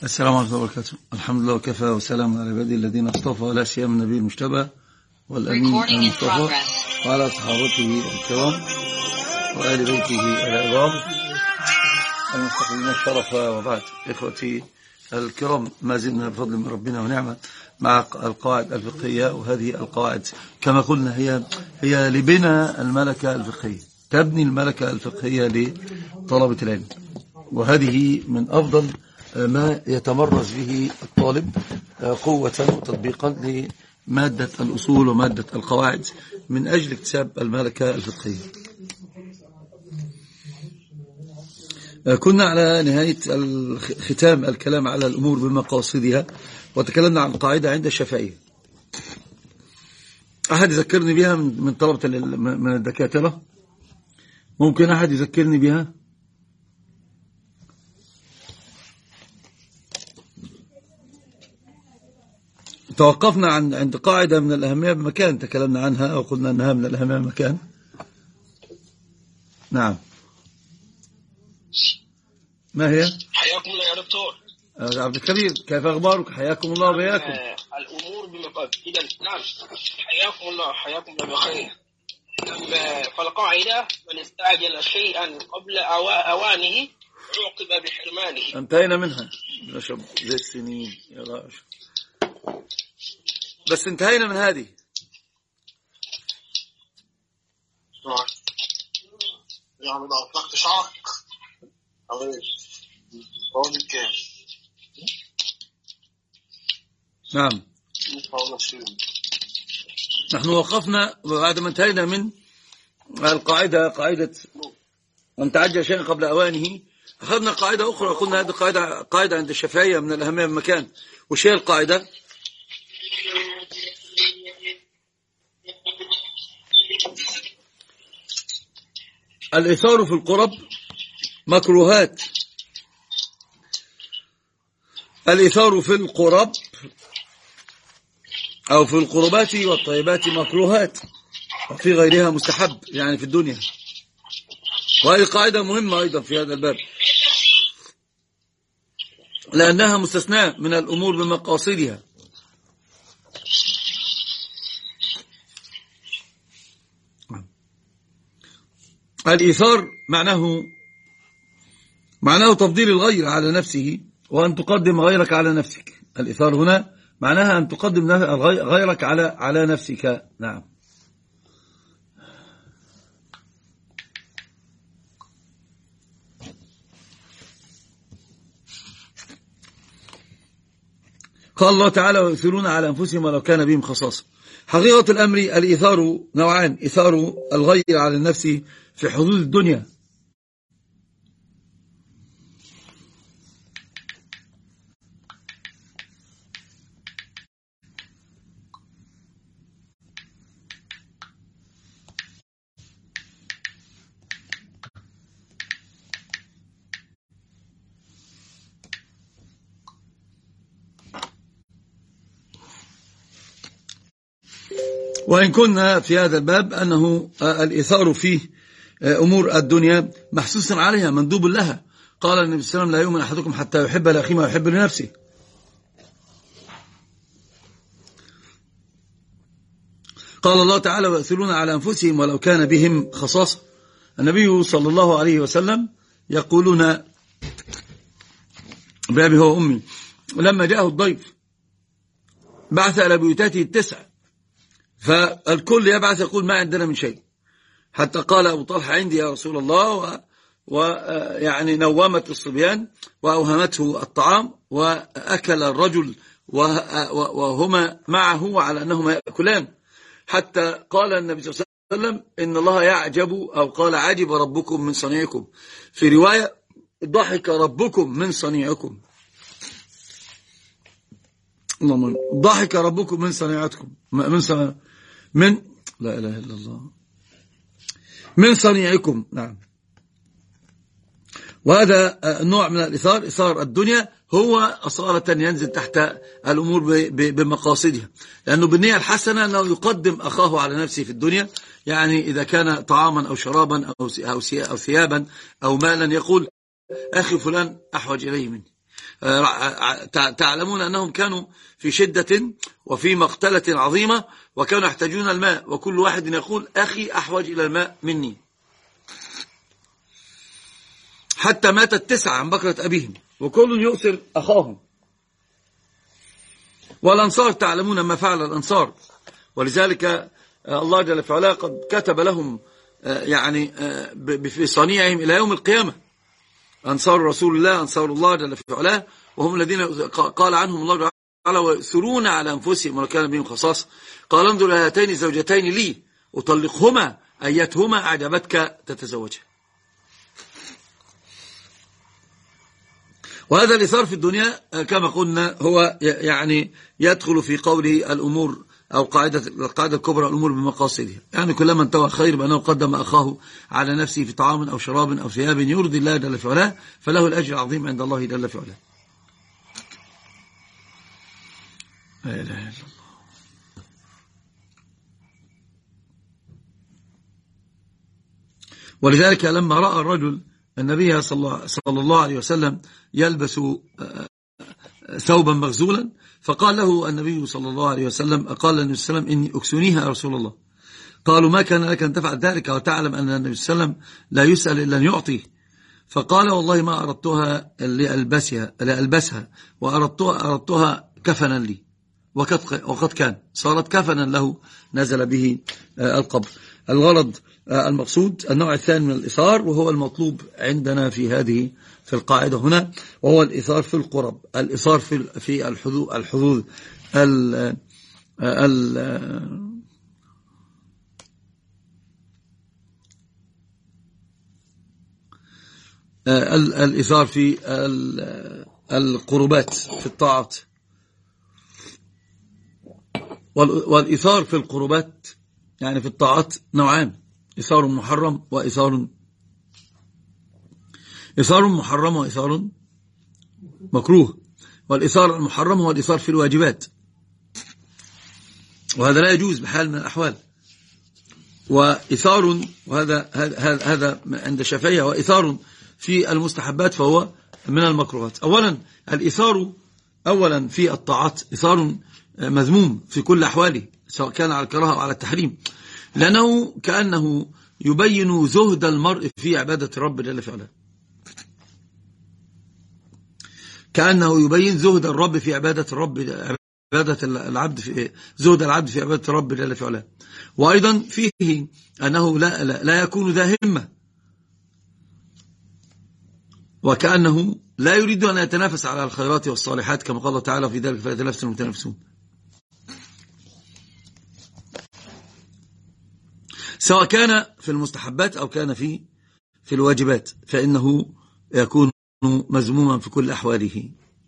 السلام عليكم ورحمة الله وبركاته. الحمد لله وكفى وسلام على عباده الذين اصطفى، ولا سيما النبي المجتبى والأمين المصطفى وعلى صحابته الكرام وآل بيته العظام المستقيمين الشرف. وبعد، إخوتي الكرام، ما زلنا بفضل من ربنا ونعمة مع القواعد الفقهية، وهذه القواعد كما قلنا هي لبناء الملكة الفقهية، تبني الملكة الفقهية لطلبة العلم، وهذه من أفضل ما يتمرس به الطالب قوة وتطبيقا لمادة الأصول ومادة القواعد من أجل اكتساب الملكة الفقهية. كنا على نهاية ختام الكلام على الأمور بمقاصدها، وتكلمنا عن القاعدة عند الشافعية. أحد يذكرني بها من طلبة من الدكاترة؟ ممكن أحد يذكرني بها؟ توقفنا عند قاعدة من الأهمية بمكان، تكلمنا عنها أو قلنا أنها من الأهمية بمكان. نعم، ما هي؟ حياكم الله يا دكتور عبد الكبير، كيف أخبارك؟ حياكم الله وبياكم. الأمور إذا نعم، حياكم الله بخير. فالقاعدة: من استعجل شيئا قبل أوانه عوقب بحرمانه. انتهينا منها زي السنين يا راشد، بس انتهينا من هذه. يعني لو أطلقت شعرك نعم، نحن وقفنا بعد ما انتهينا من القاعدة، قاعدة من تعجل شيئا قبل أوانه. أخذنا قاعدة أخرى، قلنا هذه قاعدة عند الشافعية من الأهمية بمكان. وش هي القاعدة؟ الإيثار في القرب مكروهات. الإيثار في القرب أو في القربات والطيبات مكروهات، وفي غيرها مستحب، يعني في الدنيا. وهذه قاعدة مهمة أيضا في هذا الباب، لأنها مستثناة من الأمور بمقاصدها. الإيثار معناه تفضيل الغير على نفسه، وأن تقدم غيرك على نفسك. الإيثار هنا معناها أن تقدم غيرك على نفسك. نعم. قال الله تعالى: ويؤثرون على أنفسهم ولو كان بهم خصاصة. حقيقة الأمر الإيثار نوعان: إيثار الغير على النفس في حدود الدنيا، وإن كنا في هذا الباب أنه الإيثار فيه أمور الدنيا محسوس عليها، مندوب لها. قال النبي صلى الله عليه وسلم: لا يؤمن أحدكم حتى يحب لأخيه ما يحب لنفسه. قال الله تعالى: ويؤثرون على أنفسهم ولو كان بهم خصاصة. النبي صلى الله عليه وسلم يقولون بأبي هو أمي، لما جاءه الضيف بعث إلى بيوتاته 9، فالكل يبعث يقول: ما عندنا من شيء، حتى قال أبو طلحة: عندي يا رسول الله. ويعني نومت الصبيان وأوهمته الطعام، وأكل الرجل وهما معه على أنهما يأكلان، حتى قال النبي صلى الله عليه وسلم: إن الله يعجب، أو قال: عجب ربكم من صنيعكم. في رواية: ضحك ربكم من صنيعكم. ضحك ربكم من صنيعتكم، من لا إله إلا الله، من صنيعكم. نعم. وهذا نوع من الإيثار، إيثار الدنيا، هو أصالة ينزل تحت الأمور بمقاصدها، لأنه بالنية الحسنة أنه يقدم أخاه على نفسه في الدنيا. يعني إذا كان طعاما أو شرابا أو ثيابا أو مالا، يقول: أخي فلان أحوج إليه مني. تعلمون أنهم كانوا في شدة وفي مقتلة عظيمة، وكانوا يحتاجون الماء، وكل واحد يقول أخي أحوج إلى الماء مني، حتى ماتت 9 عن بكرة أبيهم، وكل يؤثر أخاهم. والأنصار تعلمون ما فعل الأنصار، ولذلك الله جل في علاه قد كتب لهم يعني في صنيعهم إلى يوم القيامة. أنصار رسول الله، أنصار الله جل في علاه، وهم الذين قال عنهم الله تعالى ويؤثرون على أنفسهم ولو كان بهم خصاصة. قال انظر إلى هاتين الزوجتين لي أطلقهما أيتهما أعجبتك تتزوجها. وهذا الإثار في الدنيا كما قلنا هو يعني يدخل في قوله الأمور أو القاعدة الكبرى الأمور بمقاصدها، يعني كلما انتوى خير بأنه قدم أخاه على نفسه في طعام أو شراب أو ثياب يرضي الله جل في علاه فله الأجر العظيم عند الله جل في علاه. لا إله إلا الله. ولذلك لما رأى الرجل النبي صلى الله عليه وسلم يلبس ثوبا مغزولا، فقال له النبي صلى الله عليه وسلم قال النبي صلى الله عليه وسلم إني أكسونيها يا رسول الله. قالوا ما كان لك أن تفعل ذلك وتعلم أن النبي صلى الله عليه وسلم لا يسأل إلا أن يعطيه؟ فقال والله ما أردتها لألبسها وأردتها كفنا لي، وقد كان صارت كفنا له نزل به القبر. الغرض المقصود النوع الثاني من الإثار، وهو المطلوب عندنا في القاعدة هنا، وهو الإثار في القرب، الإثار في الحظوظ الإثار في القربات في الطاعات. والإثار في القربات يعني في الطاعات نوعان: إثار محرم وإثار محرم وإثار مكروه. والإثار المحرم هو الإثار في الواجبات، وهذا لا يجوز بحال من الأحوال. وإثار هذا عند الشافعية، وإثار في المستحبات فهو من المكروهات. أولا الإثار في الطاعات إثار مذموم في كل أحواله، سواء كان على الكراهة أو على التحريم، لأنه كأنه يبين زهد المرء في عبادة الرب جل في علاه، كأنه يبين زهد الرب في عبادة الرب، عبادة العبد في زهد العبد في عبادة الرب جل في علاه. وأيضا فيه أنه لا يكون ذا همة، وكأنه لا يريد أن يتنافس على الخيرات والصالحات، كما قال الله تعالى في ذلك فليتنافس المتنافسون. سواء كان في المستحبات أو كان في الواجبات، فإنه يكون مذموما في كل أحواله،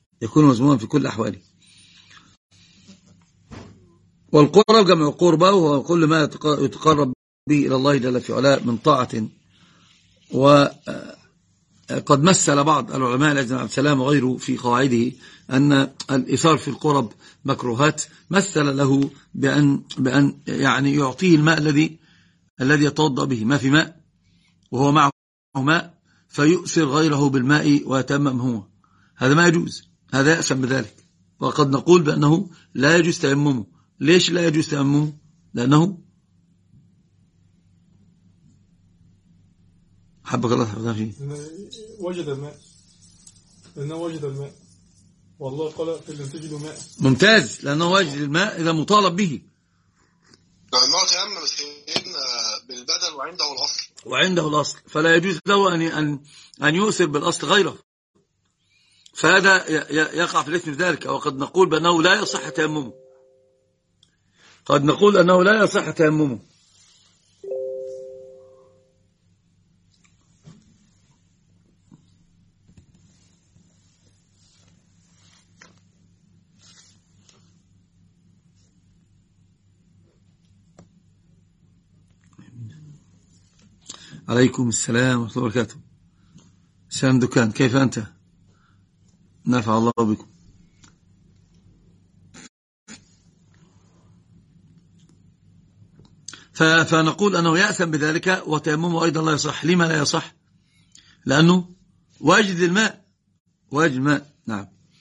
والقرب جمع قربة، وهو كل ما يتقرب به إلى الله جل في علاه من طاعة. وقد مثل بعض العلماء الذين عبد السلام وغيره في قواعده أن الإثار في القرب مكروهات، مثل له بأن يعني يعطيه الماء الذي يتوضأ به، ما في ماء وهو معه ماء، فيؤثر غيره بالماء ويتيمم هو، هذا ما يجوز، هذا يأسم بذلك. وقد نقول بأنه لا يجوز تيممه. ليش لا يجوز تيممه؟ لأنه حبك الله تحفظها فيه وجد الماء، لأنه وجد الماء، والله قال لن تجدوا ماء. ممتاز، لأنه وجد الماء إذا مطالب به. الماء تيمم بالبدن وعنده الأصل، فلا يجوز له أن يؤثر بالأصل غيره، فهذا يقع في الإثم في ذلك. وقد نقول بأنه لا يصح تيممه، عليكم السلام ورحمة الله وبركاته. سلام دكان، كيف أنت؟ نفع الله بكم. فنقول أنه يأثم بذلك، وتيممه أيضا لا يصح. لما لا يصح؟ لأنه واجد الماء. نعم.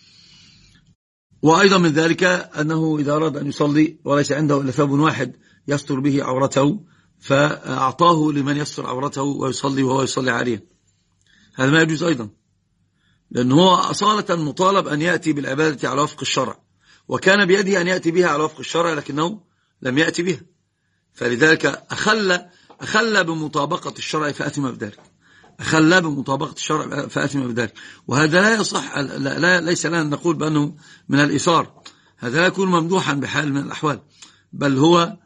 وأيضا من ذلك أنه إذا أراد أن يصلي وليس عنده إلا ثوب واحد يستر به عورته فأعطاه لمن يستر عورته ويصلي وهو يصلي عاريا، هذا ما يجوز أيضا، لأنه هو أصالة مطالب أن يأتي بالعبادة على وفق الشرع، وكان بيده أن يأتي بها على وفق الشرع لكنه لم يأتي بها، فلذلك أخل بمطابقة الشرع فأتم بذلك، أخل بمطابقة الشرع فأتم بذلك، وهذا لا يصح، ليس لنا نقول بأنه من الإيثار، هذا لا يكون ممدوحا بحال من الأحوال، بل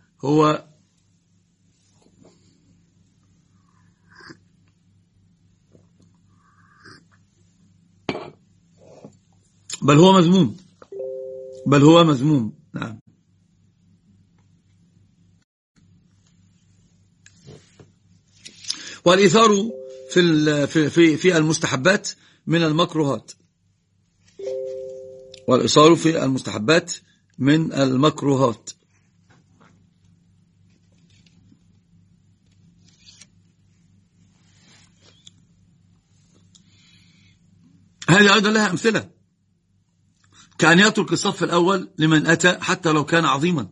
هو مذموم، نعم. والإيثار في المستحبات من المكروهات، والإيثار في المستحبات من المكروهات. هذه أيضا لها أمثلة، كأن يترك الصف الأول لمن أتى حتى لو كان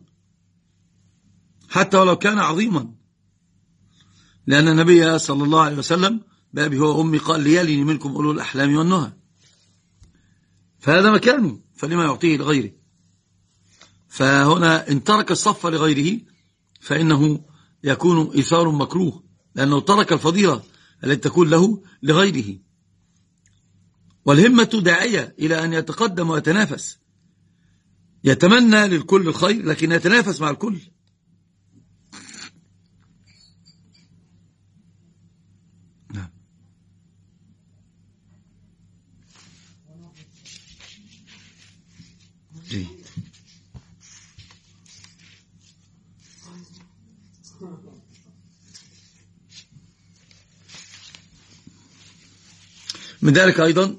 عظيما، لأن النبي صلى الله عليه وسلم بأبي هو أمي قال ليلني منكم أولو الأحلام والنهى، فهذا مكانه فلما يعطيه لغيره، فهنا إن ترك الصف لغيره فإنه يكون إيثار مكروه، لأنه ترك الفضيلة التي تكون له لغيره. والهمة داعية إلى أن يتقدم ويتنافس، يتمنى للكل الخير لكن يتنافس مع الكل. نعم. جيد. من ذلك أيضا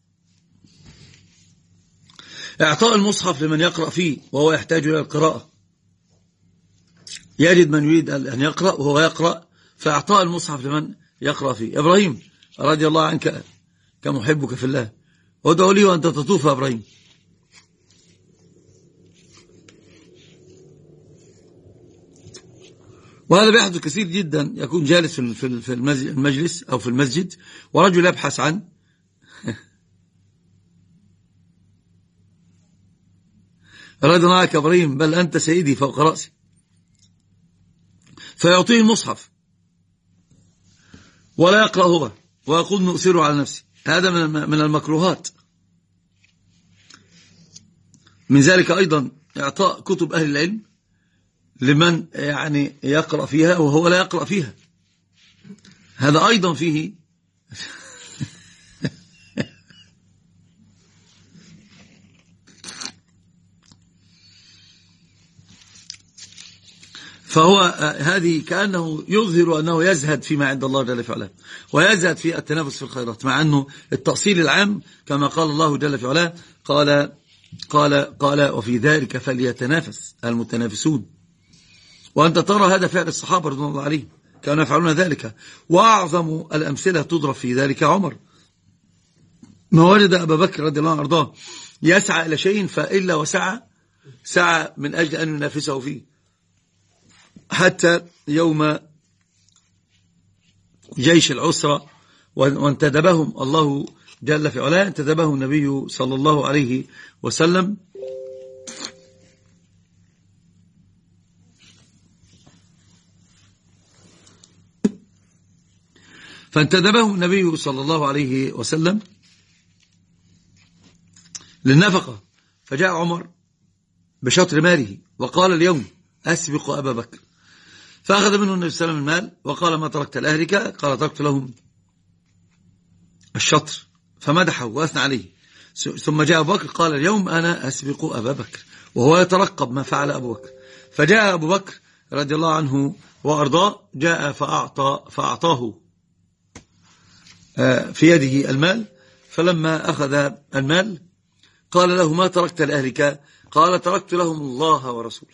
إعطاء المصحف لمن يقرأ فيه وهو يحتاج إلى القراءة، يجد من يريد أن يقرأ وهو يقرأ، فإعطاء المصحف لمن يقرأ فيه. إبراهيم رضي الله عنك كمحبك في الله، وادعوا لي وأنت تطوف يا إبراهيم. وهذا بيحدث كثير جدا، يكون جالس في المجلس أو في المسجد ورجل يبحث عن رضي الله عنك إبراهيم بل أنت سيدي فوق رأسي، فيعطيه المصحف ولا يقرأ هو ويقول نؤثره على نفسي، هذا من المكروهات. من ذلك أيضا إعطاء كتب أهل العلم لمن يعني يقرأ فيها وهو لا يقرأ فيها، هذا أيضا فيه فهو هذه كأنه يظهر أنه يزهد فيما عند الله جل في علاه، ويزهد في التنافس في الخيرات، مع أنه التأصيل العام كما قال الله جل في علاه قال وفي ذلك فليتنافس المتنافسون. وأنت ترى هذا فعل الصحابة رضي الله عليهم، كانوا يفعلون ذلك، وأعظم الأمثلة تضرب في ذلك عمر، ما وجد أبا بكر رضي الله عنه أرضاه يسعى إلى شيء فإلا سعى من أجل أن ينافسه فيه، حتى يوم جيش العسرة وانتدبهم الله جل في علاه، انتدبهم النبي صلى الله عليه وسلم فانتدبهم النبي صلى الله عليه وسلم للنفقة، فجاء عمر بشطر ماله وقال اليوم أسبق أبا بكر، فأخذ منه النبي صلى الله عليه وسلم المال وقال ما تركت لأهلك؟ قال تركت لهم الشطر، فمدحه وأثنى عليه. ثم جاء أبو بكر قال اليوم أنا أسبق أبا بكر، وهو يترقب ما فعل أبو بكر. فجاء أبو بكر رضي الله عنه وأرضاه، جاء فأعطاه في يده المال، فلما أخذ المال قال له ما تركت لأهلك؟ قال تركت لهم الله ورسوله.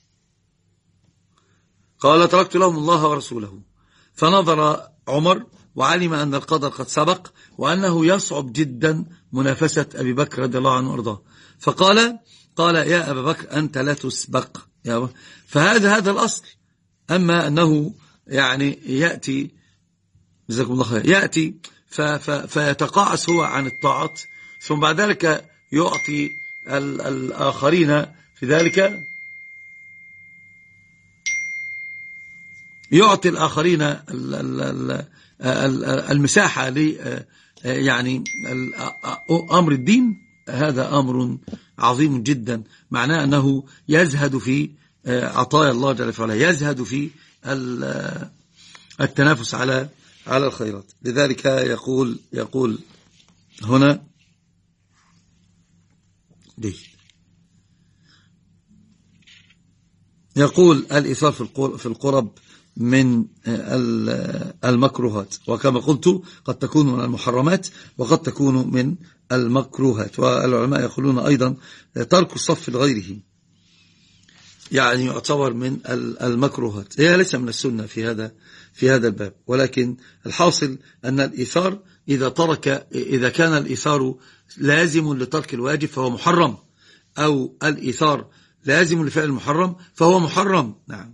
قال تركت لهم الله ورسوله. فنظر عمر وعلم أن القدر قد سبق وأنه يصعب جدا منافسة أبي بكر رضي الله عنه وارضاه، فقال يا أبا بكر أنت لا تسبق فهذا الأصل. أما أنه يعني يأتي جزاكم الله خير يأتي فيتقاعس هو عن الطاعات، ثم بعد ذلك يعطي الآخرين في ذلك، يعطي الآخرين المساحة يعني أمر الدين. هذا أمر عظيم جدا، معناه أنه يزهد في عطايا الله جل وعلا، يزهد في التنافس على الخيرات. لذلك يقول هنا يقول الإيثار في القرب من المكروهات، وكما قلت قد تكون من المحرمات وقد تكون من المكروهات. والعلماء يقولون أيضا ترك الصف لغيره يعني يعتبر من المكروهات، هي ليس من السنة في هذا الباب، ولكن الحاصل أن الإيثار إذا كان الإيثار لازم لترك الواجب فهو محرم، أو الإيثار لازم لفعل المحرم فهو محرم. نعم.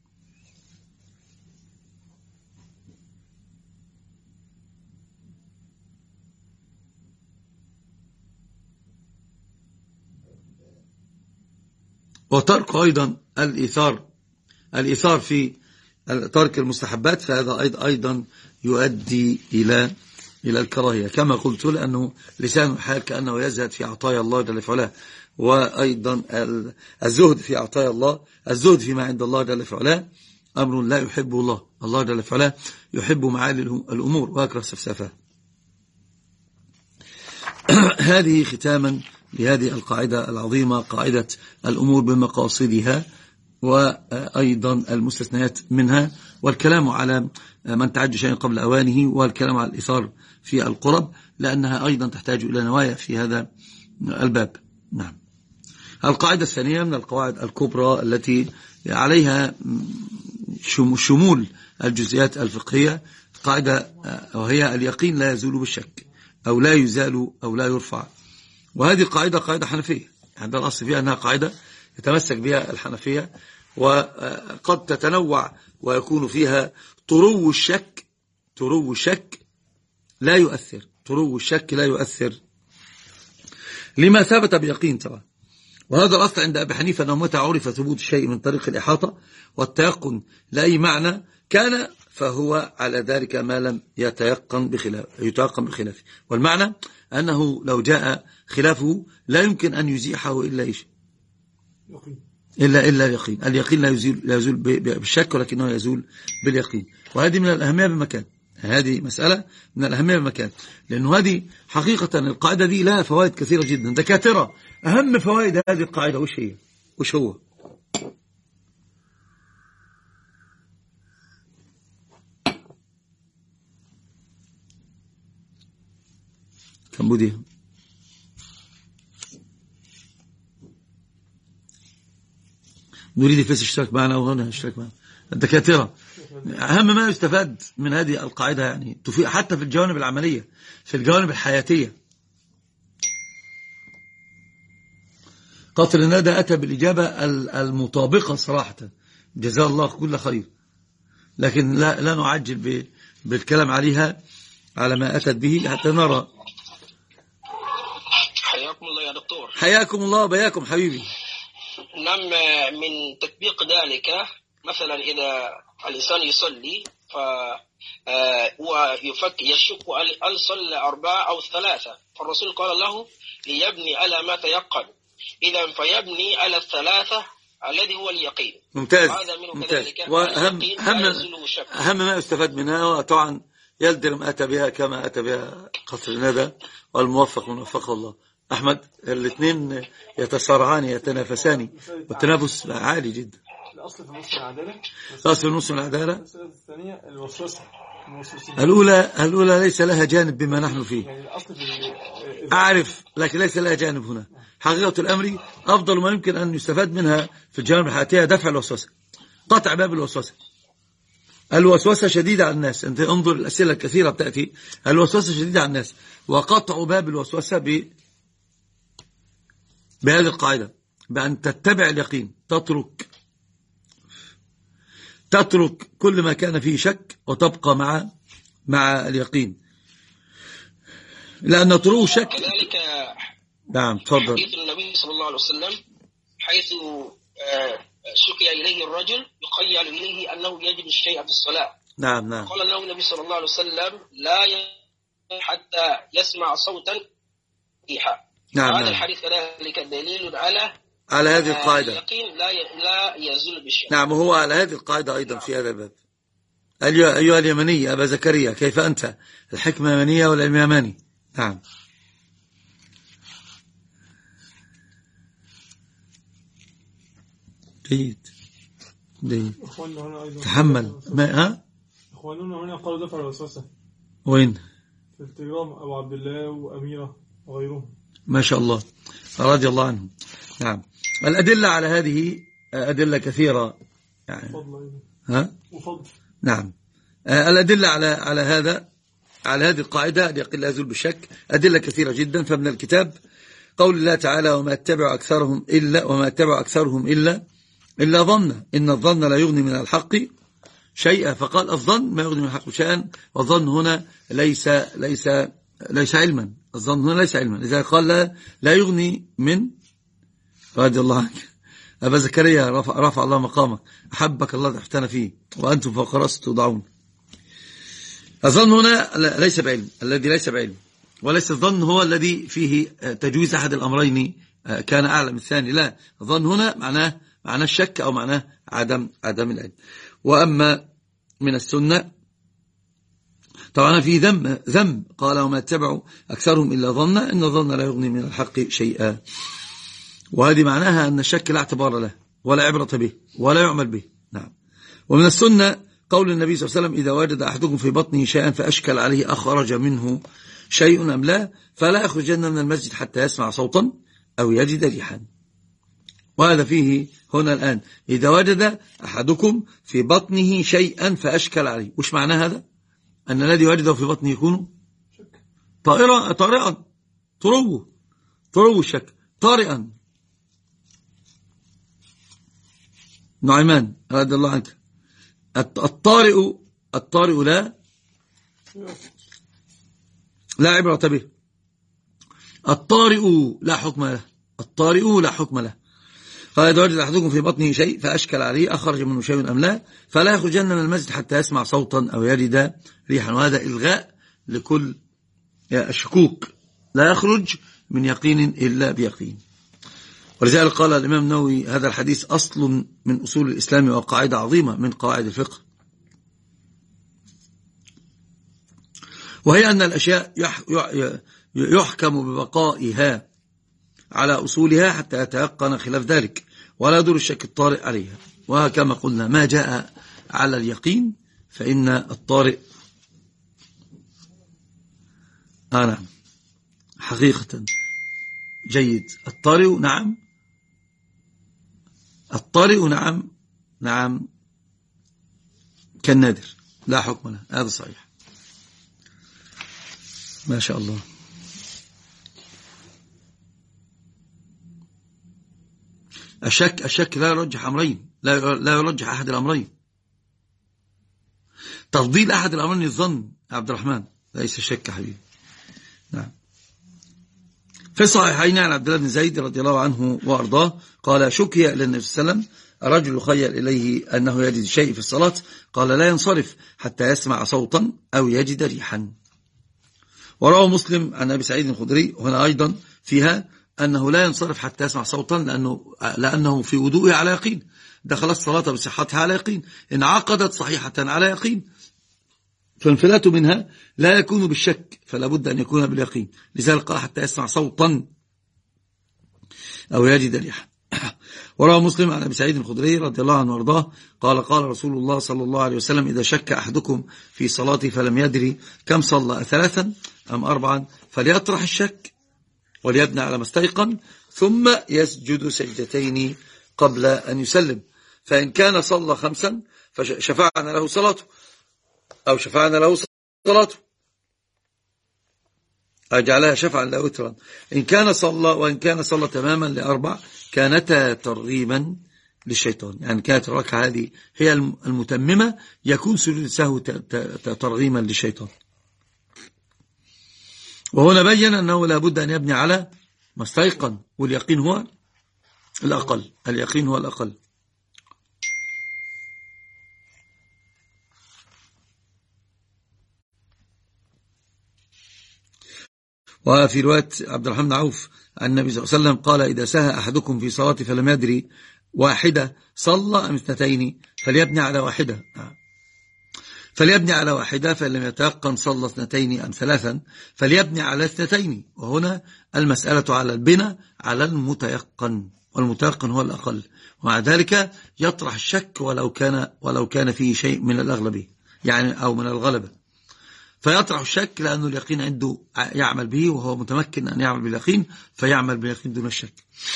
وترك أيضا الإيثار في ترك المستحبات فهذا أيضا يؤدي إلى الكراهية، كما قلت لأنه لسان الحال كأنه يزهد في عطايا الله جل وعلا، وأيضا الزهد في عطايا الله، الزهد فيما عند الله جل وعلا أمر لا يحبه الله جل وعلا يحب معالي الأمور ويكره سفسافها. هذه ختاما لهذه القاعدة العظيمة، قاعدة الأمور بمقاصدها وأيضا المستثنيات منها، والكلام على من تعد شيئا قبل أوانه، والكلام على الإيثار في القرب، لأنها أيضا تحتاج إلى نوايا في هذا الباب. نعم. القاعدة الثانية من القواعد الكبرى التي عليها شمول الجزئيات الفقهية قاعدة، وهي اليقين لا يزول بالشك، أو لا يزال أو لا يرفع. وهذه قاعدة حنفية، عند الأصل فيها أنها قاعدة يتمسك بها الحنفية، وقد تتنوع ويكون فيها طرو الشك لا يؤثر لما ثبت بيقين طبعا. وهذا الأصل عند أبي حنيفة أنه متى عرف ثبوت الشيء من طريق الإحاطة والتيقن لأي معنى كان فهو على ذلك ما لم يتيقن بخلافه، والمعنى أنه لو جاء خلافه لا يمكن أن يزيحه إلا إيش؟ إلا اليقين. اليقين لا يزول بالشك، ولكنه يزول باليقين. وهذه من الأهمية بمكان، هذه مسألة من الأهمية بمكان، لأنه هذه حقيقة القاعدة دي لها فوائد كثيرة جدا. دكاترة، أهم فوائد هذه القاعدة وش هو؟ كمبوديا نريد فيس اشتراك معنا وهنا اشتراك معنا. الدكاترة، أهم ما يستفاد من هذه القاعدة يعني تفيد حتى في الجوانب العملية، في الجوانب الحياتية. قاطر الندى أتى بالإجابة المطابقة صراحة، جزاه الله كل خير، لكن لا نعجل بالكلام عليها على ما أتت به حتى نرى. حياكم الله يا دكتور. حياكم الله وبياكم حبيبي. نعم، من تطبيق ذلك مثلا إذا الإنسان يصلي هو يشك هل صلى 4 أو 3، فالرسول قال له ليبني على ما تيقن، إذا فيبني على 3 الذي هو اليقين. ممتاز. وأهم ما يستفاد منها، وطبعا يلدر ما أتى بها كما أتى بها قصر الندى، والموفق من وفقه الله. أحمد، الاثنين يتصارعان يتنافسان، والتنافس عالي جدا. الأصل في النص العدالة. الأصل في النص العدالة. المسألة الثانية الوسوسة. الأولى ليس لها جانب بما نحن فيه. يعني الأصل في أعرف، لكن ليس لها جانب هنا. حقيقة الأمر أفضل ما يمكن أن يستفاد منها في الجانب الحياتية دفع الوسوسة، قطع باب الوسوسة. الوسوسة شديدة على الناس. أنت انظر الأسئلة الكثيرة بتأتي. الوسوسة شديدة على الناس، وقطع باب الوسوسة بهذه القاعدة، بأن تتبع اليقين، تترك كل ما كان فيه شك وتبقى مع اليقين، لأن طروح شك. كذلك نعم تفضل. حديث النبي صلى الله عليه وسلم حيث شكي إليه الرجل يخيل إليه أنه يجد الشيء في الصلاة. نعم. قال له النبي صلى الله عليه وسلم لا حتى يسمع صوتا ريحا. هذا الحديث كذلك دليل على هذه القاعدة. اليقين لا يزول بالشك. نعم، وهو على هذه القاعدة أيضا في هذا الباب. أيها اليمني أبا زكريا، كيف أنت؟ الحكمة يمنية والعلم يماني. نعم. جيد. تحمل. إخواننا هنا قالوا دفع الوسوسة. وين؟ في التليجرام أبو عبد الله وأميرة وغيرهم. ما شاء الله رضي الله عنهم. نعم. الأدلة على هذه أدلة كثيرة يعني. وفضل. نعم. الأدلة على هذه القاعدة اليقين لا يزول بالشك أدلة كثيرة جدا. فمن الكتاب قول الله تعالى وما اتبع أكثرهم إلا ظن إن الظن لا يغني من الحق شيئا. فقال الظن ما يغني من الحق شيئا، والظن هنا ليس علما. الظن هنا ليس علما، لذلك قال لا يغني من. رضي الله عنك أبا زكريا، رفع الله مقامك، أحبك الله تحتنا فيه، وأنتم فوق رأس توضعون. الظن هنا ليس بعلم، الذي ليس بعلم، وليس الظن هو الذي فيه تجويز أحد الأمرين كان أعلى من الثاني. لا، الظن هنا معناه الشك أو معناه عدم العلم. وأما من السنة طبعا في ذم قال وما اتبعوا أكثرهم إلا ظن إن الظن لا يغني من الحق شيئا. وهذه معناها أن الشك لا اعتبار له ولا عبرة به ولا يعمل به. نعم. ومن السنة قول النبي صلى الله عليه وسلم إذا وجد أحدكم في بطنه شيئا فأشكل عليه أخرج منه شيء أم لا فلا يخرجن من المسجد حتى يسمع صوتا أو يجد ريحا. وهذا فيه هنا الآن إذا وجد أحدكم في بطنه شيئا فأشكل عليه. وش معنى هذا؟ أن الذي وجده في بطنه يكون طارئا طرو الشك طارئا. نعمان رضي الله عنك الطارئ لا عبرة به. الطارئ لا حكم له. قال إذا وجد أحدكم في بطنه شيء فأشكل عليه أخرج منه شيء أم لا فلا يخرجن من المسجد حتى يسمع صوتا أو يجد ريحا. وهذا إلغاء لكل الشكوك، لا يخرج من يقين إلا بيقين. ولذلك قال الإمام النووي هذا الحديث أصل من أصول الإسلام وقاعدة عظيمة من قواعد الفقه، وهي أن الأشياء يحكم ببقائها على أصولها حتى يتيقن خلاف ذلك ولا يدور الشك الطارئ عليها. وكما قلنا ما جاء على اليقين فإن الطارئ نعم حقيقة جيد. الطارئ نعم كالنادر لا حكم له. هذا صحيح. ما شاء الله. الشك لا يرجح أمرين، لا يرجح أحد الأمرين. تفضيل أحد الأمرين الظن عبد الرحمن ليس الشك يا حبيبي. نعم. في الصحيحين عن عبد الله بن زيد رضي الله عنه وأرضاه قال شكي إلى النبي صلى الله عليه وسلم رجل يخيل إليه أنه يجد شيء في الصلاة قال لا ينصرف حتى يسمع صوتا أو يجد ريحا. وروى مسلم عن أبي سعيد الخدري هنا أيضا فيها أنه لا ينصرف حتى يسمع صوتا لأنه في وضوءه على يقين، دخل الصلاة بصحتها على يقين، إن عقدت صحيحة على يقين، فانفلات منها لا يكون بالشك فلا بد أن يكون باليقين. لذلك قال حتى يسمع صوتا أو يجد ريحا. وروى مسلم عن أبي سعيد الخدري رضي الله عنه وارضاه قال قال رسول الله صلى الله عليه وسلم إذا شك أحدكم في صلاته فلم يدري كم صلى 3 أم 4 فليطرح الشك وليبنى على ما استيقن ثم يسجد سجدتين قبل أن يسلم. فإن كان صلى 5 فشفعنا له صلاته، أو شفعنا له صلاته، أجعلها شفعا لا وترا. إن كان صلى وإن كان صلى تماما ل4 كانتا ترغيما للشيطان، يعني كانت الركعة هذه هي المتممة، يكون سجود السهو ترغيما للشيطان. وهنا بين أنه لا بد أن يبني على ما استيقن، واليقين هو الأقل، اليقين هو الأقل. وفي رواية عبد الرحمن بن عوف عن النبي صلى الله عليه وسلم قال: إذا سهى أحدكم في صلاته فلم يدري واحدة صلى أم 2 فليبني على واحدة، فليبني على واحدة، فإن لم يتيقن صلى 2 أم 3 فليبني على 2. وهنا المسألة على البناء على المتيقن، والمتيقن هو الأقل، ومع ذلك يطرح الشك ولو كان فيه شيء من الأغلبية، يعني أو من الغلبة، فيطرح الشك لأنه اليقين عنده يعمل به، وهو متمكن أن يعمل باليقين، فيعمل باليقين دون الشك.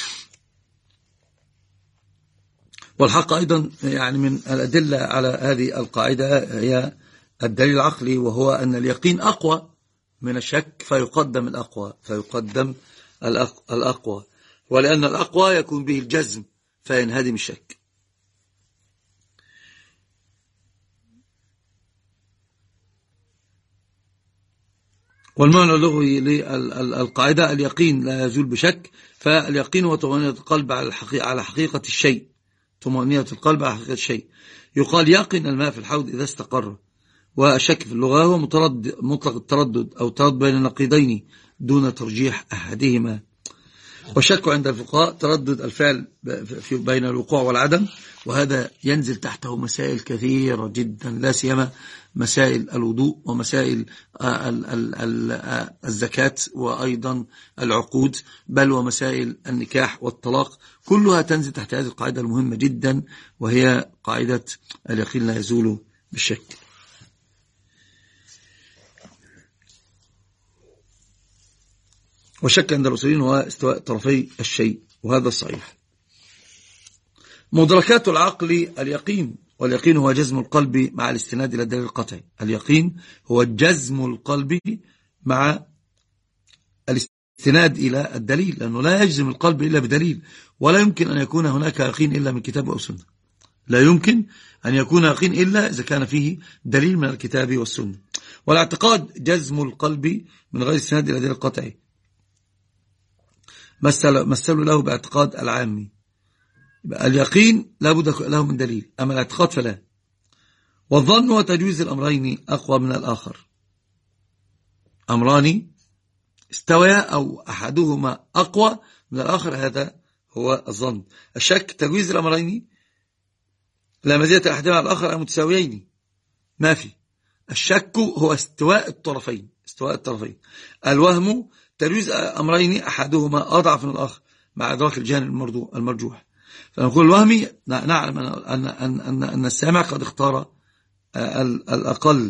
والحق أيضا يعني من الأدلة على هذه القاعدة هي الدليل العقلي، وهو أن اليقين أقوى من الشك، فيقدم الأقوى، ولأن الأقوى يكون به الجزم فينهدم الشك. والمعنى اللغوي للقاعدة: اليقين لا يزول بشك، فاليقين هو طمأنينة القلب على حقيقة الشيء، طمأنينة القلب على حقيقة الشيء. يقال يقن الماء في الحوض إذا استقر. والشك في اللغة هو مطلق التردد أو التردد بين النقيضين دون ترجيح أحدهما. والشك عند الفقهاء تردد الفعل بين الوقوع والعدم، وهذا ينزل تحته مسائل كثيرة جدا، لا سيما مسائل الوضوء ومسائل الزكاة وأيضا العقود، بل ومسائل النكاح والطلاق، كلها تنزل تحت هذه القاعدة المهمة جدا، وهي قاعدة اليقين لا يزول بالشك. والشك عند الأصوليين هو استواء طرفي الشيء، وهذا الصحيح. مدركات العقل اليقين، واليقين هو جزم القلب مع الاستناد إلى الدليل القطعي. اليقين هو جزم القلب مع الاستناد إلى الدليل، لأنه لا يجزم القلب إلا بدليل، ولا يمكن أن يكون هناك يقين إلا من كتاب أو سنة. لا يمكن أن يكون يقين إلا إذا كان فيه دليل من الكتاب والسنة. والاعتقاد جزم القلب من غير استناد إلى الدليل القطعي، مثلوا له باعتقاد العامي. اليقين لا بد له من دليل، أما الاعتقاد فلا. والظن وتجويز الأمرين أقوى من الآخر. أمران استويا أو أحدهما أقوى من الآخر، هذا هو الظن. الشك تجويز الأمرين لا مزية أحدهما على الآخر متساويين، ما في. الشك هو استواء الطرفين. الوهم تجويز أمرين أحدهما أضعف من الآخر مع إدراك الجانب المرجوح. فنقول الوهمي نعلم أن السامع قد اختار الأقل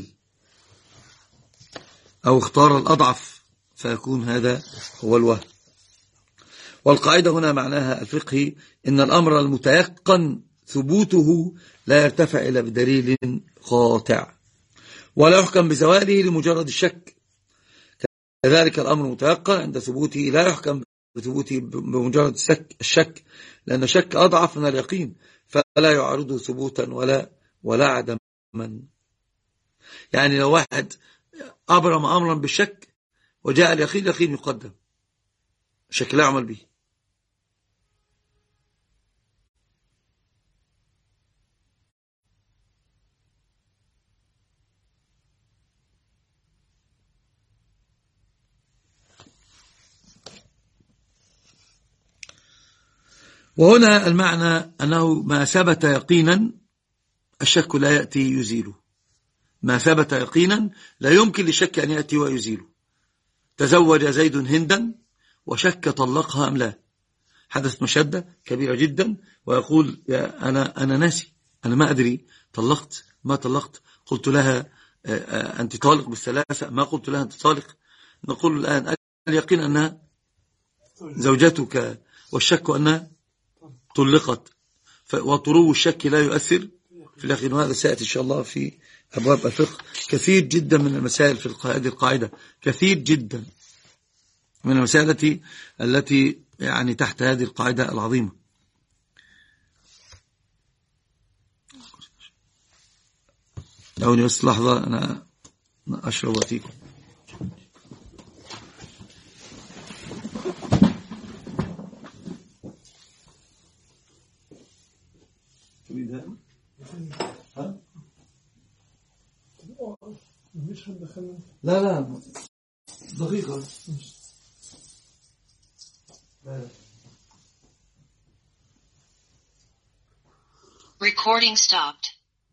أو اختار الأضعف، فيكون هذا هو الوهم. والقاعدة هنا معناها الفقهي إن الأمر المتيقن ثبوته لا يرتفع إلا بدليل قاطع، ولا يحكم بزواله لمجرد الشك. كذلك الأمر المتيقن عند ثبوته لا يحكم بثبوته بمجرد الشك، لأن الشك أضعف من اليقين، فلا يعارضه ثبوتا ولا عدما. يعني لو واحد أبرم أمرا بالشك وجاء اليقين يقدم، الشك لا يعمل به. وهنا المعنى أنه ما ثبت يقينا الشك لا يأتي يزيله. ما ثبت يقينا لا يمكن للشك أن يأتي ويزيله. تزوج زيد هندا وشك طلقها أم لا، حدث مشدة كبيرة جدا، ويقول يا أنا ناسي، أنا ما أدري طلقت ما طلقت، قلت لها أنت طالق بالثلاثة، ما قلت لها أنت طالق. نقول الآن اليقين أنها زوجتك، والشك أنها طلقت. وطرو الشك لا يؤثر في اليقين. وهذا سيأتي إن شاء الله في أبواب الفقه. كثير جدا من المسائل في هذه القاعدة، كثير جدا من المسائل التي يعني تحت هذه القاعدة العظيمة. دعوني بس لحظة أنا أشرب وأتيكم. لا دقيقة. Recording stopped.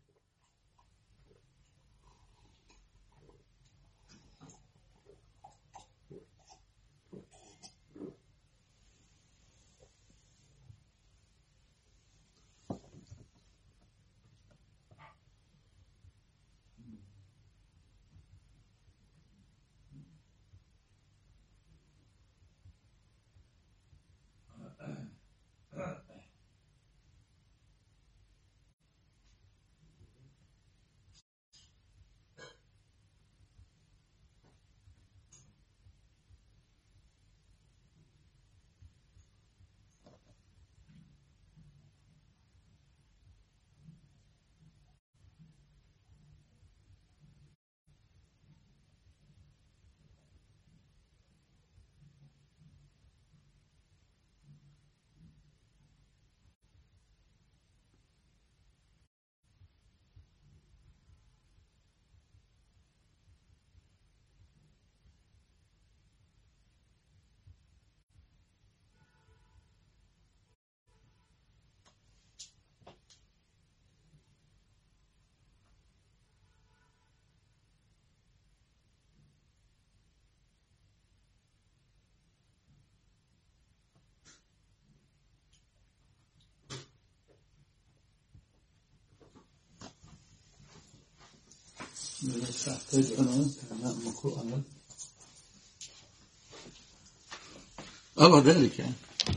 أرى ذلك يعني.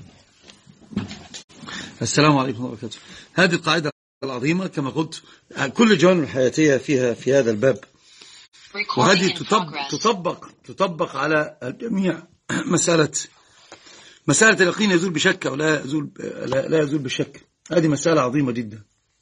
السلام عليكم ورحمة الله وبركاته. هذه القاعدة العظيمة كما قلت كل الجوانب الحياتية فيها في هذا الباب، وهذه تطبق على الجميع. مسألة اليقين يزول بشك أو لا يزول بشك، هذه مسألة عظيمة جدا.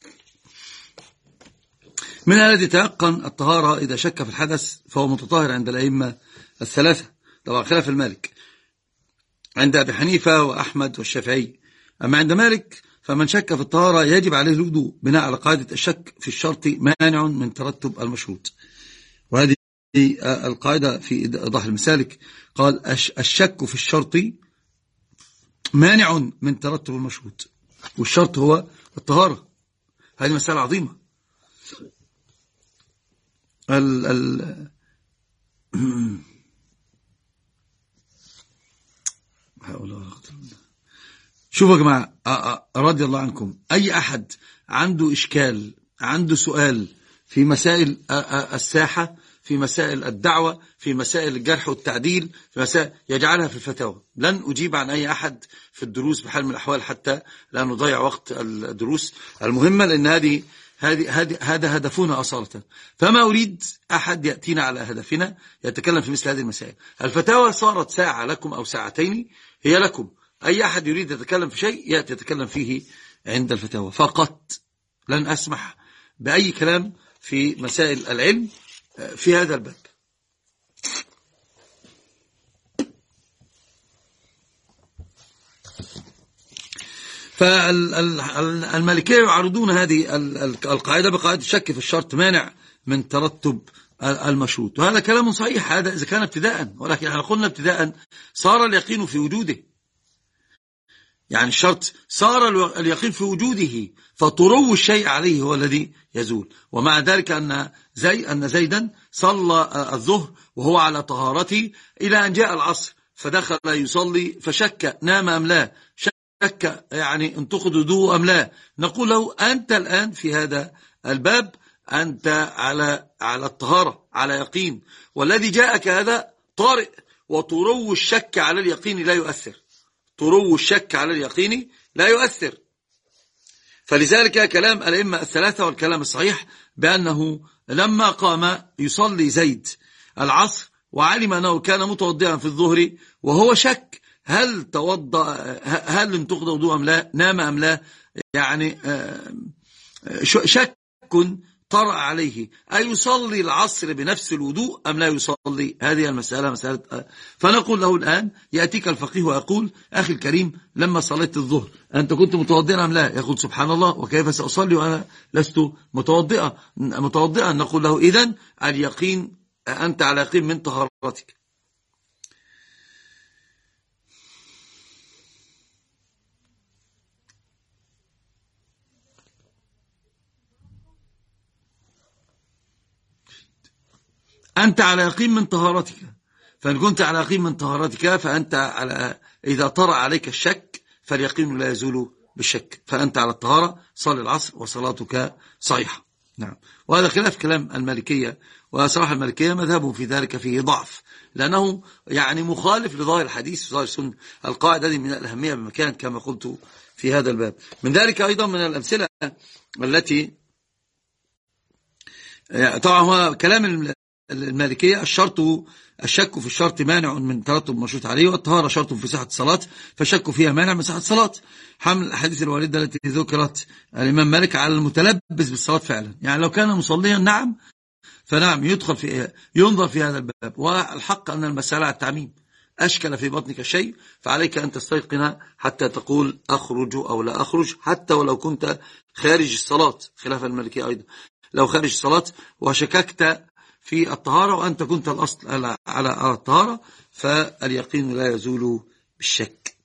من الذي تيقن الطهارة إذا شك في الحدث فهو متطهر عند الأئمة الثلاثة، طبعا خلاف المالك، عند أبي حنيفة وأحمد والشافعي. أما عند مالك فمن شك في الطهارة يجب عليه الوضوء بناء على قاعدة الشك في الشرط مانع من ترتب المشروط. وهذه القاعدة في إيضاح المسالك قال الشك في الشرط مانع من ترتب المشروط، والشرط هو الطهارة. هذه مسألة عظيمة. شوفوا يا جماعة رضي الله عنكم، أي أحد عنده إشكال، عنده سؤال في مسائل الساحة، في مسائل الدعوة، في مسائل الجرح والتعديل، في مسائل يجعلها في الفتاوى. لن أجيب عن أي أحد في الدروس بحال من الأحوال حتى لا نضيع وقت الدروس المهمة، لأن هذا هدفنا أصالة. فما أريد أحد يأتينا على هدفنا يتكلم في مثل هذه المسائل. الفتاوى صارت ساعة لكم أو ساعتين هي لكم. أي أحد يريد يتكلم في شيء يأتي يتكلم فيه عند الفتاوى فقط. لن أسمح بأي كلام في مسائل العلم في هذا الباب. فالمالكية يعرضون هذه القاعدة بقاعدة الشك في الشرط مانع من ترتب المشروط، وهذا كلام صحيح. هذا إذا كان ابتداء، ولكن احنا قلنا ابتداء صار اليقين في وجوده، يعني الشرط صار اليقين في وجوده، فطرو الشيء عليه هو الذي يزول. ومع ذلك أن زيدا صلى الظهر وهو على طهارته إلى أن جاء العصر فدخل يصلي فشك نام أم لا، شك يعني انتقد وضوء أم لا. نقول له أنت الآن في هذا الباب أنت على الطهارة، على يقين، والذي جاءك هذا طارئ، وطرو الشك على اليقين لا يؤثر. طرو الشك على اليقين لا يؤثر. فلذلك كلام الأئمة الثلاثة والكلام الصحيح بأنه لما قام يصلي زيد العصر وعلم أنه كان متوضئا في الظهر وهو شك هل توضأ، هل انتقض وضوء أم لا، نام أم لا، يعني شك طرأ عليه أيصلي العصر بنفس الوضوء أم لا يصلي. هذه المسألة مسألة. فنقول له الآن يأتيك الفقيه ويقول أخي الكريم لما صليت الظهر أنت كنت متوضئا أم لا؟ يقول سبحان الله وكيف سأصلي وأنا لست متوضئا. نقول له إذن اليقين، أنت على يقين من طهارتك. أنت على يقين من طهارتك، فإن كنت على يقين من طهارتك فأنت إذا طرأ عليك الشك فاليقين لا يزول بالشك، فأنت على الطهارة صلي العصر وصلاتك صحيحة. نعم. وهذا خلاف كلام المالكية، وصراحة المالكية مذهبهم في ذلك فيه ضعف، لأنه يعني مخالف لظاهر الحديث وظاهر السنة. القاعدة هذه من الأهمية بمكان كما قلت في هذا الباب. من ذلك أيضا من الأمثلة التي طبعا هو كلام المالكية الشك في الشرط مانع من ترتب مشروط عليه، والطهارة شرط في صحة الصلاة، فالشك فيها مانع من صحة الصلاة. حمل الحديث الواردة التي ذكرت الإمام مالك على المتلبس بالصلاة فعلا، يعني لو كان مصليا نعم فنعم ينظر في هذا الباب. والحق أن المسألة على التعميم، أشكل في بطنك شيء فعليك أن تستيقن حتى تقول أخرج أو لا أخرج، حتى ولو كنت خارج الصلاة، خلاف المالكية أيضا. لو خارج الصلاة وشككت في الطهارة وأنت كنت الأصل على الطهارة فاليقين لا يزول بالشك.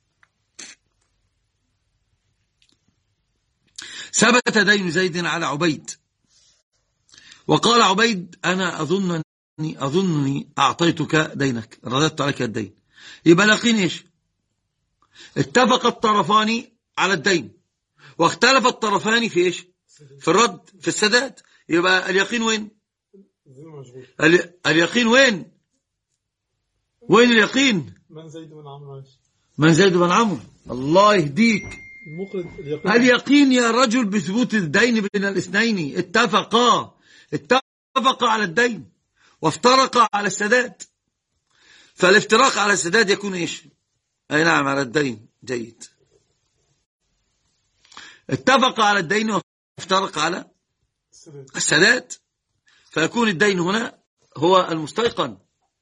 ثبت دين زيد على عبيد، وقال عبيد أنا أظنني أعطيتك دينك، رددت عليك الدين. يبقى اليقين إيش؟ اتفق الطرفان على الدين واختلف الطرفان في إيش؟ في الرد، في السداد. يبقى اليقين وين؟ اليقين وين اليقين؟ من زيد بن عمرو. الله يهديك. اليقين يا رجل بثبوت الدين بين الاثنين. اتفقا على الدين وافترقا على السداد، فالافتراق على السداد يكون ايش؟ اي نعم على الدين. جيد. اتفق على الدين وافترق على السداد، فيكون الدين هنا هو المستيقن.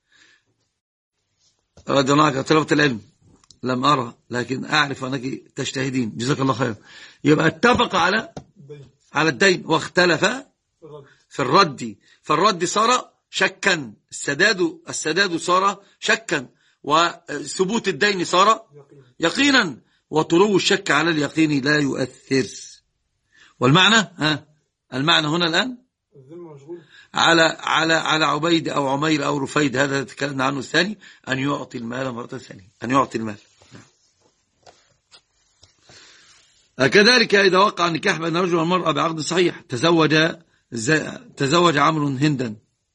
رضيناك طلبة العلم، لم أرى لكن أعرف أنك تجتهدين، جزاك الله خير. يبقى اتفق على الدين واختلف في الرد، فالرد صار شكا، السداد صار شكا، وثبوت الدين صار يقينا، وطلوع الشك على اليقين لا يؤثر. والمعنى المعنى هنا الآن على عبيد أو عمير أو رفيد، هذا تكلمنا عنه الثاني، أن يعطي المال مرة ثانية، أن يعطي المال. كذلك إذا وقع النكاح بين الرجل والمرأة بعقد صحيح، تزوج عمرو هندا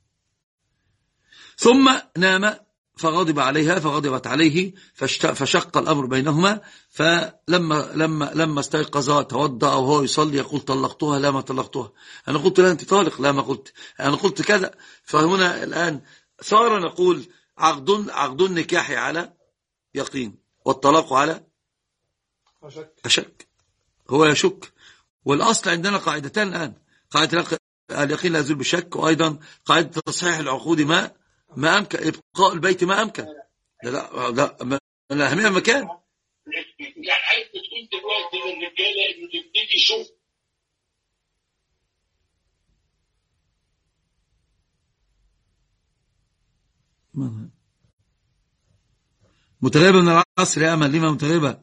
ثم نام فغضب عليها فغضبت عليه فشق الأمر بينهما، فلما استيقظا توضأ وهو يصلي يقول طلقتها لا ما طلقتها، أنا قلت لا أنت طالق، لا ما قلت، أنا قلت كذا. فهنا الآن صار نقول عقد النكاح على يقين والطلاق على أشك، هو يشك. والأصل عندنا قاعدتان الآن، قاعدة اليقين لا يزول بالشك، وأيضا قاعدة تصحيح العقود ما أمكن، إبقاء البيت ما أمكن. لا الأهمية مكان. يعني عايز تقول دلوقتي للرجالة إنه تبتدي شوف متغيبة من العصر يا أمل، لما متغيبة؟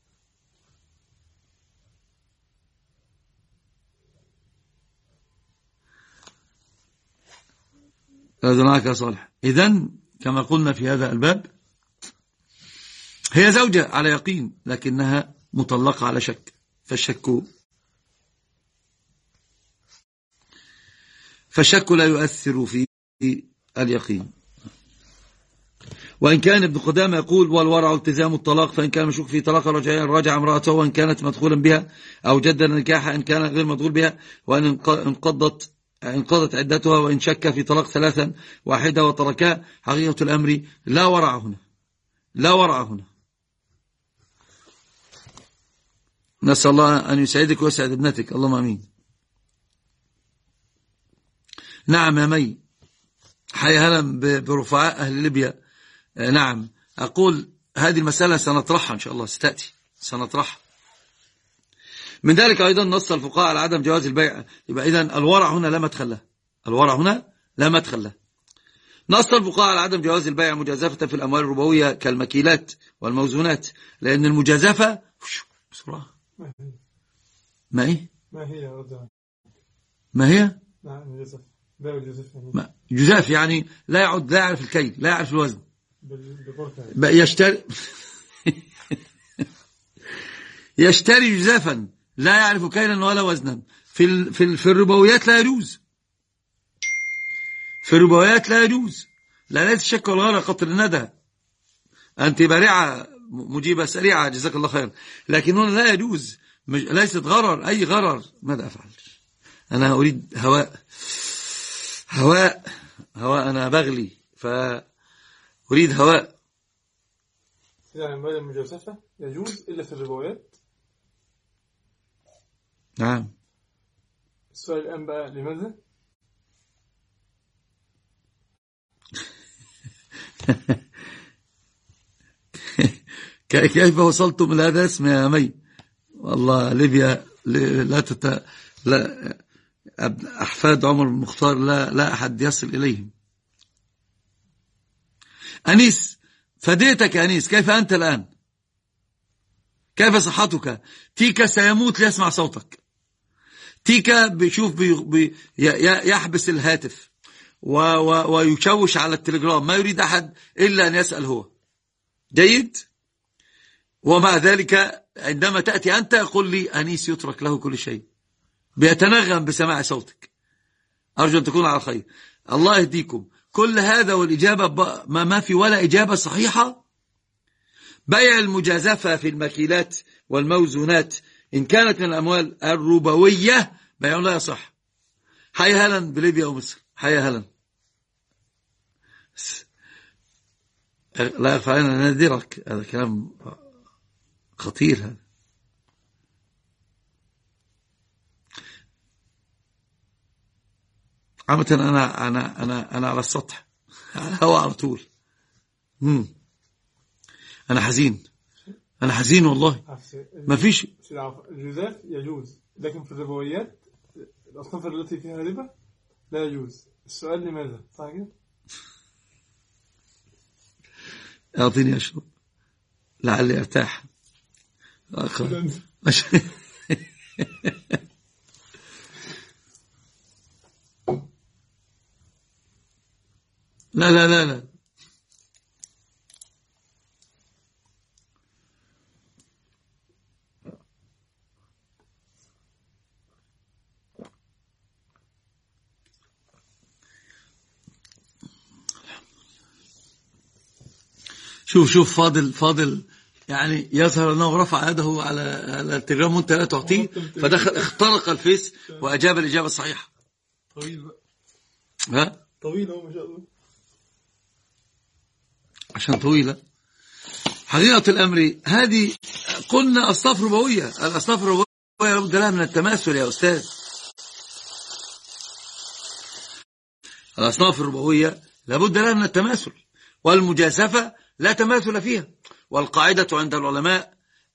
أذناك يا صالح. إذن كما قلنا في هذا الباب هي زوجة على يقين لكنها مطلقة على شك، فالشك لا يؤثر في اليقين. وإن كان ابن قدامة يقول والورع التزام الطلاق، فإن كان مشكوك في طلاق رجع امرأته وإن كانت مدخولا بها، أو جدد نكاحها إن كان غير مدخول بها، وإن انقضت عدتها، وإن شك في طلاق 3 واحدة وتركها. حقيقة الأمر لا ورع هنا، لا ورع هنا. نسأل الله أن يسعدك ويسعد ابنتك، اللهم أمين. نعم يا مي، حي هلا برفعاء أهل ليبيا. نعم، أقول هذه المسألة سنطرحها إن شاء الله، ستأتي سنطرحها. من ذلك أيضا نص الفقهاء على عدم جواز البيع. يبقى إذن الورع هنا لا مدخل له، الورع هنا لا مدخل له. نص الفقهاء على عدم جواز البيع مجازفة في الأموال الربوية كالمكيلات والموزونات، لأن المجازفة بسرعة ما إيه؟ ما هي؟ نعم جزاف. جزاف يعني لا يعرف الكيل، لا يعرف الوزن، يشتري جزافا لا يعرف كيلا ولا وزنا. في الربويات لا يجوز، في الربويات لا يجوز، لا ليس شك ولا غير قطر الندى. أنت بارعة مجيبة سريعة جزاك الله خير، لكن هنا لا يجوز، ليست غرر، أي غرر. ماذا أفعل؟ أنا أريد هواء أنا بغلي، فأريد هواء. يعني بدل المجازفة يجوز إلا في الربويات. نعم. السؤال الآن بقى لماذا؟ كيف وصلتم إلى هذا اسم يا مي؟ والله ليبيا لا أحفاد عمر بن المختار لا أحد يصل إليهم. أنيس، فديتك يا أنيس، كيف أنت الآن؟ كيف صحتك؟ تيكا سيموت ليسمع صوتك. تيكا بيشوف يحبس الهاتف ويشوش على التليجرام، ما يريد أحد إلا أن يسأل هو. جيد؟ ومع ذلك عندما تأتي أنت يقول لي أنيس يترك له كل شيء، بيتنغم بسماع صوتك. أرجو أن تكون على خير، الله يهديكم. كل هذا والإجابة ما في ولا إجابة صحيحة. بيع المجازفة في المكيلات والموزونات إن كانت من الأموال الربوية بيع لا يصح. حي هلا بليبيا ومصر، حي هلا. لا يخفى علينا نادرك، هذا كلام خطير هذا. عامة أنا على السطح، على الهواء على طول. أنا حزين والله. ما فيش. الجزاف يجوز، لكن في الربويات الأصناف التي فيها ربا لا يجوز. السؤال لماذا؟ صح كده؟ أعطيني أشرب لعلي أرتاح. لا لا لا لا شوف فاضل يعني يظهر أنه رفع يده على التليجرام وانت لا تعطيه، فدخل اخترق الفيس وأجاب الإجابة الصحيحة. طويل بقى. ها؟ طويل هو ما شاء الله. عشان طويلة. حقيقة الأمر هذه قلنا أصناف ربوية، الأصناف الربوية لابد لها من التماثل يا أستاذ. الأصناف الربوية لابد لها من التماثل، والمجازفة لا تماثل فيها. والقاعدة عند العلماء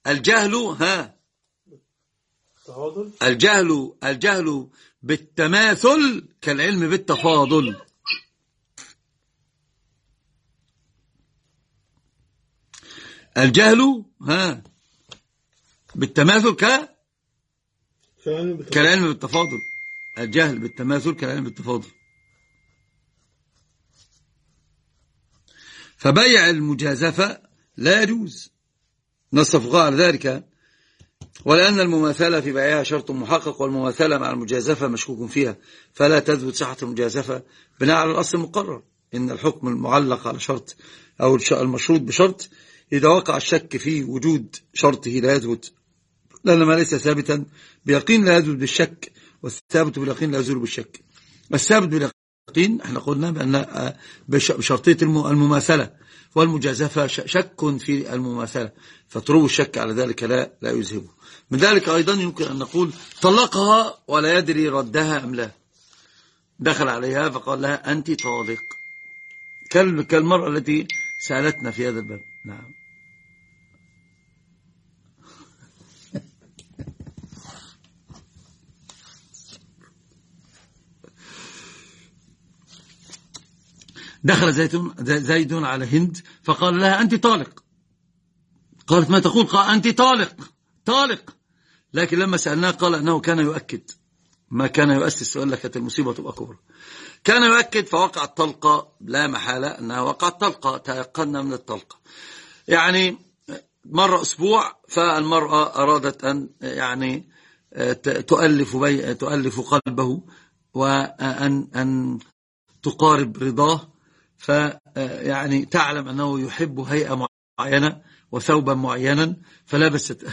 الجهل بالتماثل كالعلم بالتفاضل. الجهل بالتماثل كالعلم بالتفاضل. الجهل بالتماثل كالعلم بالتفاضل. فبيع المجازفة لا يجوز، نص الفقهاء على ذلك، ولأن المماثلة في بيعها شرط محقق، والمماثلة مع المجازفة مشكوك فيها، فلا تثبت صحة المجازفة بناء على الأصل المقرر إن الحكم المعلق على شرط أو المشروط بشرط إذا وقع الشك في وجود شرطه لا يثبت، لأن ما ليس ثابتا بيقين لا يثبت بالشك، والثابت باليقين لا يزول بالشك. الثابت باليقين احنا قلنا بأن بشرطية المماثلة والمجازفة شك في المماثلة، فتروي الشك على ذلك لا يذهبه. من ذلك أيضا يمكن أن نقول طلقها ولا يدري ردها أم لا، دخل عليها فقال لها أنت طالق، كالمرأة التي سألتنا في هذا الباب. نعم. دخل زيد على هند فقال لها أنت طالق، قالت ما تقول؟ قال أنت طالق. لكن لما سألناه قال أنه كان يؤكد، ما كان يؤسس وإلا كانت المصيبة تبقى كبرى. كان يؤكد فوقعت طلقة، لا محالة أنها وقعت طلقة، تيقنا من الطلقة. يعني مر أسبوع فالمرأة أرادت أن يعني تؤلف قلبه وأن تقارب رضاه، فيعني تعلم أنه يحب هيئة معينة وثوبا معينا فلبست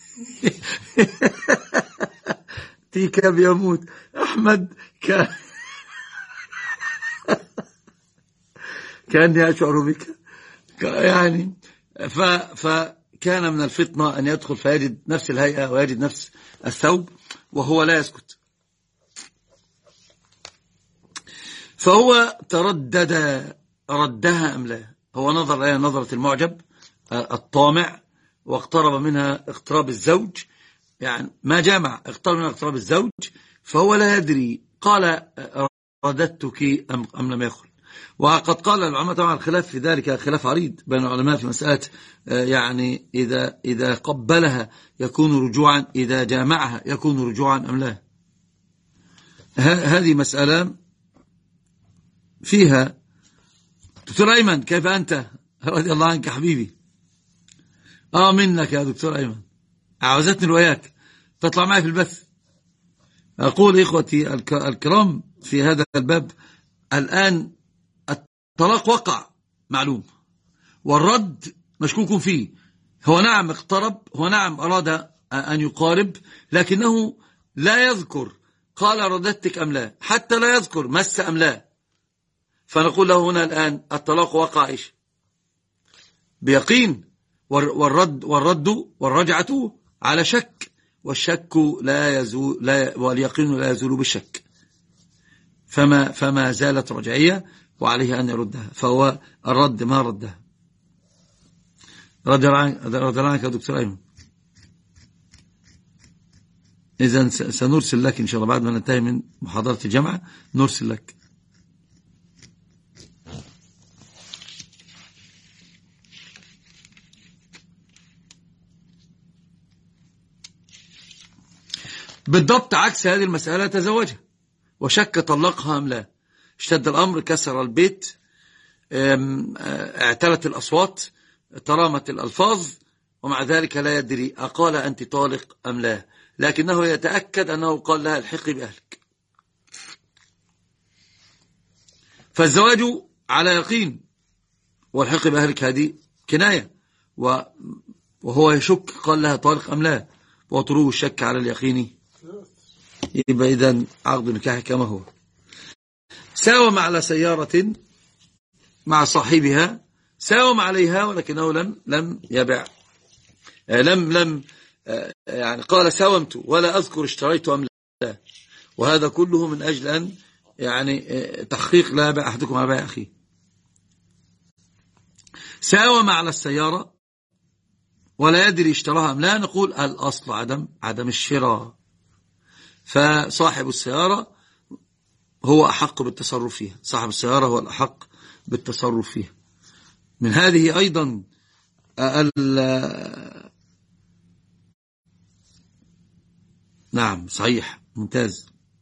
تيكا بيموت أحمد كأني أشعر بك يعني. فكان من الفطنة أن يدخل فيجد نفس الهيئة ويجد نفس الثوب وهو لا يسكت، فهو تردد ردها أم لا. هو نظر لها نظرة المعجب الطامع واقترب منها اقتراب الزوج، يعني ما جامع، اقترب منها اقتراب الزوج، فهو لا يدري قال رددتك أم لم يقل. وقد قال العلماء طبعا الخلاف في ذلك خلاف عريض بين العلماء في مسألة يعني إذا قبلها يكون رجوعا، إذا جامعها يكون رجوعا أم لا. هذه مسألة فيها. دكتور أيمن كيف أنت؟ رضي الله عنك حبيبي. منك يا دكتور أيمن، عاوزتني وياك تطلع معي في البث. أقول إخوتي الكرام في هذا الباب الآن الطلاق وقع معلوم، والرد مشكوك فيه. هو نعم اقترب، هو نعم أراد أن يقارب، لكنه لا يذكر قال رددتك أم لا، حتى لا يذكر مس أم لا. فنقول له هنا الآن الطلاق وقع إيش؟ بيقين، والرجعة على شك، والشك لا يزول، واليقين لا يزول بالشك. فما زالت رجعية وعليه أن يردها، فهو الرد ما ردها. رضي الله عنك يا دكتور أيمن. إذن سنرسل لك إن شاء الله بعد ما ننتهي من محاضرة الجامعة، نرسل لك. بالضبط عكس هذه المسألة، تزوجها وشك طلقها أم لا، اشتد الأمر، كسر البيت، اعتلت الأصوات، ترامت الألفاظ، ومع ذلك لا يدري أقال أنت طالق أم لا، لكنه يتأكد أنه قال لها الحقي بأهلك. فالزواج على يقين، والحقي بأهلك هذه كناية، وهو يشك قال لها طالق أم لا، وطروه الشك على اليقين، يبقى إذن عقد نكاح كما هو. ساوم على سيارة مع صاحبها، ساوم عليها ولكنه لم يبع، لم يعني قال ساومت ولا أذكر اشتريت أم لا، وهذا كله من أجل أن يعني تحقيق لا يبع أحدكم على بيع أخيه. ساوم على السيارة ولا يدري اشتراها أم لا، نقول الأصل عدم الشراء، فصاحب السيارة هو أحق بالتصرف فيها، صاحب السيارة هو الأحق بالتصرف فيها. من هذه أيضا نعم صحيح ممتاز.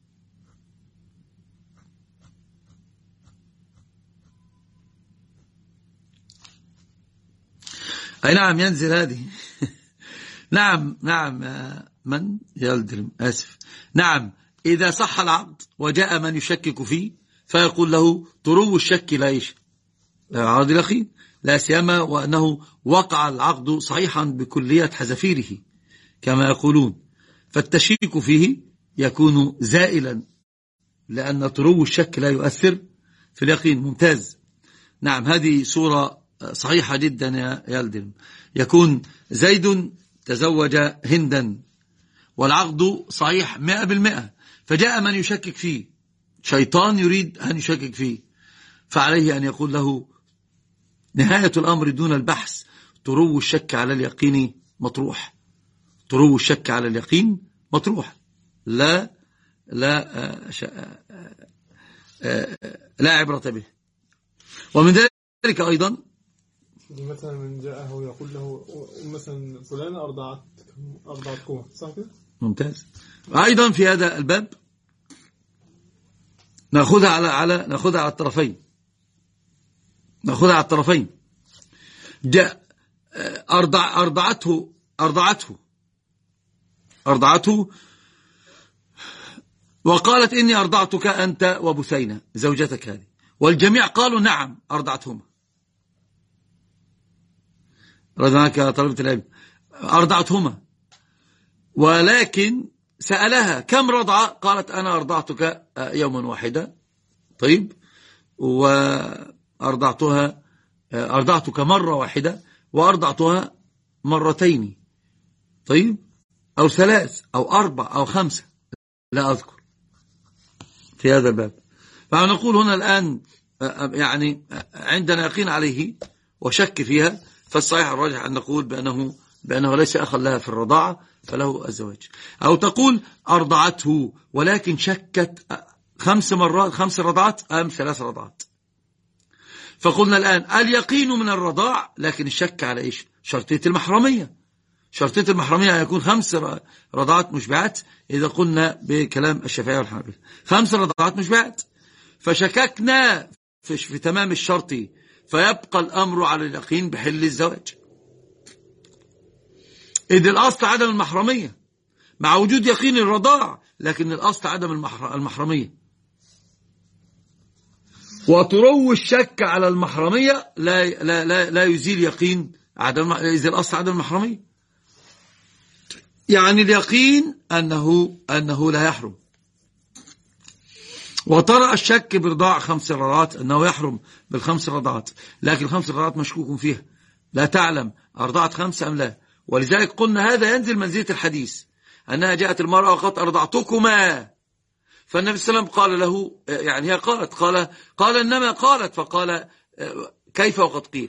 أي نعم ينزل هذه نعم من يلدرم آسف. نعم إذا صح العقد وجاء من يشكك فيه فيقول له ترو الشك لا عرض اليقين، لا سيما وأنه وقع العقد صحيحا بكلية حذافيره كما يقولون، فالتشكيك فيه يكون زائلا لأن طرو الشك لا يؤثر في اليقين. ممتاز. نعم، هذه صورة صحيحة جدا يا يلدن. يكون زيد تزوج هندا والعقد صحيح 100%، فجاء من يشكك فيه، شيطان يريد أن يشكك فيه، فعليه أن يقول له نهاية الأمر دون البحث، طرو الشك على اليقين مطروح، طرو الشك على اليقين مطروح، لا عبرة به. ومن ذلك أيضا مثلا من جاءه يقول له مثلا فلان أرضعتكم، صح كده؟ ممتاز. أيضا في هذا الباب نأخذها على الطرفين، نأخذها على الطرفين. جاء أرضعته وقالت إني أرضعتك أنت وبثينة زوجتك هذه، والجميع قالوا نعم أرضعتهما. رضناك يا طلبة العلم، أرضعتهما، ولكن سألها كم رضعة؟ قالت أنا أرضعتك يوما واحدا. طيب، أرضعتك مرة واحدة وأرضعتها مرتين، طيب، أو 3 أو 4 أو 5، لا أذكر في هذا الباب. فنقول هنا الآن يعني عندنا يقين عليه وشك فيها، فالصحيح الراجح أن نقول بأنه ليس أخا لها في الرضاعة فله الزواج. أو تقول أرضعته ولكن شكت 5 مرات، 5 رضعات أم 3 رضعات. فقلنا الآن اليقين من الرضاع، لكن الشك على إيش؟ شرطية المحرمية. شرطية المحرمية يكون 5 رضعات مشبعات إذا قلنا بكلام الشافعية والحنابلة، 5 رضعات مشبعات، فشككنا في تمام الشرط، فيبقى الأمر على اليقين بحل الزواج، إذ الأصل عدم المحرمية مع وجود يقين الرضاع، لكن الأصل عدم المحرمية. وترو الشك على المحرمية لا يزيل يقين عدم، إذ الأصل عدم المحرمية، يعني اليقين أنه لا يحرم. وترى الشك برضاع 5 رضعات أنه يحرم بال5 رضعات، لكن 5 رضعات مشكوك فيها، لا تعلم أرضعت 5 أم لا. ولذلك قلنا هذا ينزل منزلة الحديث، أنها جاءت المرأة وقالت أرضعتكما، فالنبي صلى الله عليه وسلم قال له، يعني هي قالت، قال إنما قالت، فقال كيف وقد قيل،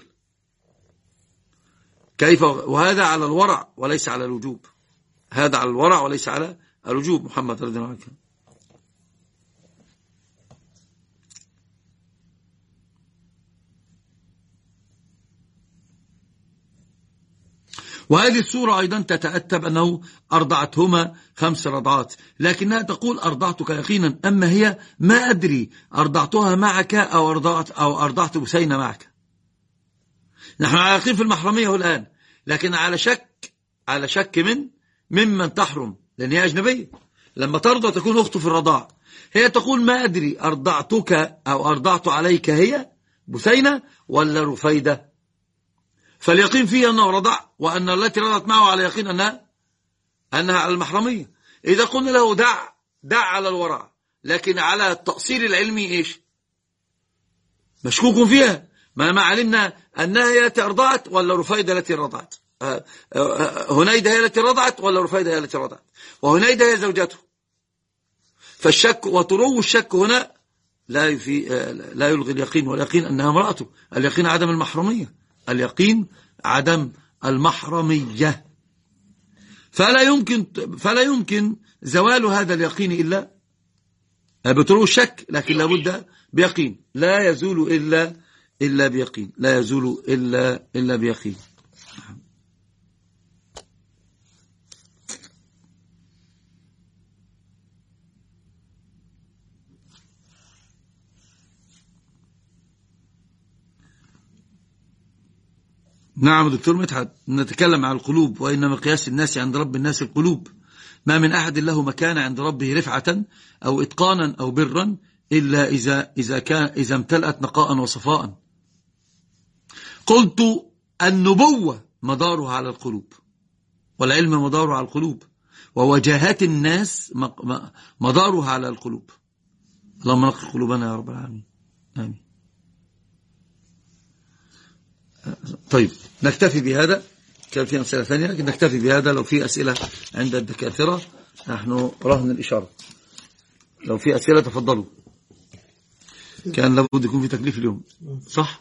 كيف، وهذا على الورع وليس على الوجوب، هذا على الورع وليس على الوجوب. محمد رضي الله عنه. وهذه الصورة أيضا تتأتب أنه أرضعتهما 5 رضعات، لكنها تقول أرضعتك يقينا، أما هي ما أدري أرضعتها معك أو أرضعت بثينة معك. نحن على يقين في المحرمية الآن، لكن على شك ممن تحرم، لأن هي أجنبية. لما ترضى تكون أخته في الرضاع، هي تقول ما أدري أرضعتك أو أرضعت عليك هي بثينة ولا رفيدة، فاليقين فيه أنه رضع، وأن التي رضعت معه على يقين أنها على المحرمية. إذا قلنا له دع على الورع، لكن على التأصيل العلمي إيش؟ مشكوك فيها، ما علمنا أنها هي التي أرضعت ولا رفيدة التي رضعت، هنيدة هي التي رضعت ولا رفيدة هي التي رضعت، وهنيدة هي زوجته. فالشك وترو الشك هنا لا يلغي اليقين، واليقين أنها امرأته، اليقين عدم المحرمية، اليقين عدم المحرمية، فلا يمكن زوال هذا اليقين إلا بترو الشك، لكن لابد بيقين، لا يزول إلا بيقين، لا يزول إلا بيقين. نعم دكتور مدحت، نتكلم عن القلوب، وإن مقياس الناس عند رب الناس القلوب، ما من أحد له مكان عند ربه رفعة أو إتقانا أو برا إلا إذا امتلأت نقاء وصفاء. قلت النبوة مدارها على القلوب، والعلم مداره على القلوب، ووجهات الناس مدارها على القلوب. اللهم نقل قلوبنا يا رب العالمين، آمين. طيب نكتفي بهذا، كان في أمثلة ثانية لكن نكتفي بهذا. لو في أسئلة عند الدكاترة نحن رهن الإشارة، لو في أسئلة تفضلوا. كان لابد يكون في تكليف اليوم، صح؟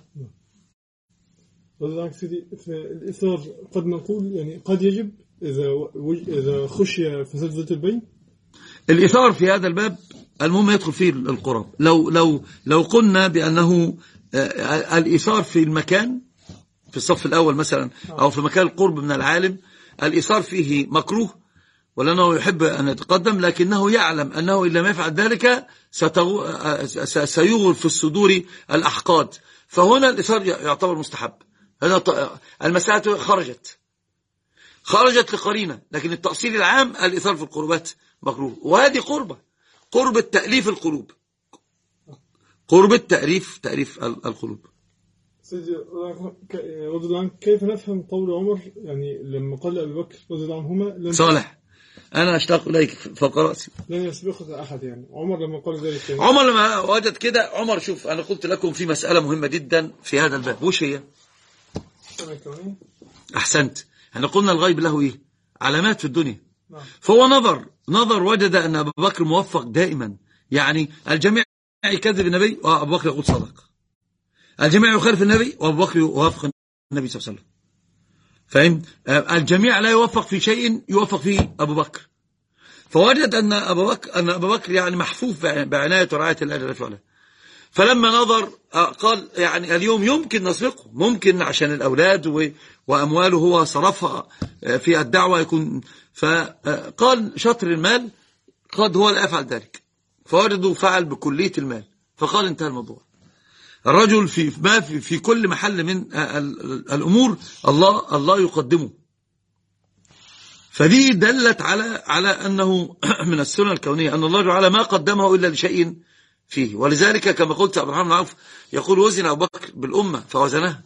في الإثار قد نقول يعني قد يجب إذا خشي فساد ذات البين. الإثار في هذا الباب المهم يدخل فيه القرب. لو قلنا بأنه الإثار في المكان، في الصف الأول مثلا أو في مكان القرب من العالم، الإثار فيه مكروه ولأنه يحب أن يتقدم، لكنه يعلم أنه إن لم يفعل ذلك سيغل في الصدور الأحقاد، فهنا الإثار يعتبر مستحب. هنا المسألة خرجت لقرينة، لكن التأصيل العام الإثار في القربات مكروه، وهذه قرب التأليف القلوب، قرب تأليف القلوب. سيدي رضي الله عنك، كيف نفهم قول عمر يعني لما قال أبي بكر رضي الله عنهما صالح أنا أشتاق إليك فوق رأسي، لن يسبقك أحد؟ يعني عمر لما قال ذلك، عمر لما وجد كده، عمر شوف أنا قلت لكم في مسألة مهمة جدا في هذا الباب، وش هي؟ أحسنت. احنا قلنا الغيب له إيه؟ علامات في الدنيا. فهو نظر وجد أن أبو بكر موفق دائما، يعني الجميع يكذب النبي وأبو بكر يقول صدق، الجميع يخالف النبي وأبو بكر يوافق النبي صلى الله عليه وسلم، فهم؟ الجميع لا يوفق في شيء يوفق فيه أبو بكر. فوجد أن أبو بكر يعني محفوف بعناية ورعاية الله جل وعلا. فلما نظر قال يعني اليوم يمكن نسبقه، ممكن عشان الأولاد وأمواله هو صرفها في الدعوة يكون، فقال شطر المال قد هو لا يفعل ذلك، فوجده فعل بكلية المال، فقال انتهى الموضوع. الرجل في كل محل من الأمور الله يقدمه. فدي دلت على أنه من السنة الكونية أن الله جعل ما قدمه إلا لشيء فيه. ولذلك كما قلت عبد الرحمن بن عوف يقول وزن أبو بكر بالأمة فوزنها،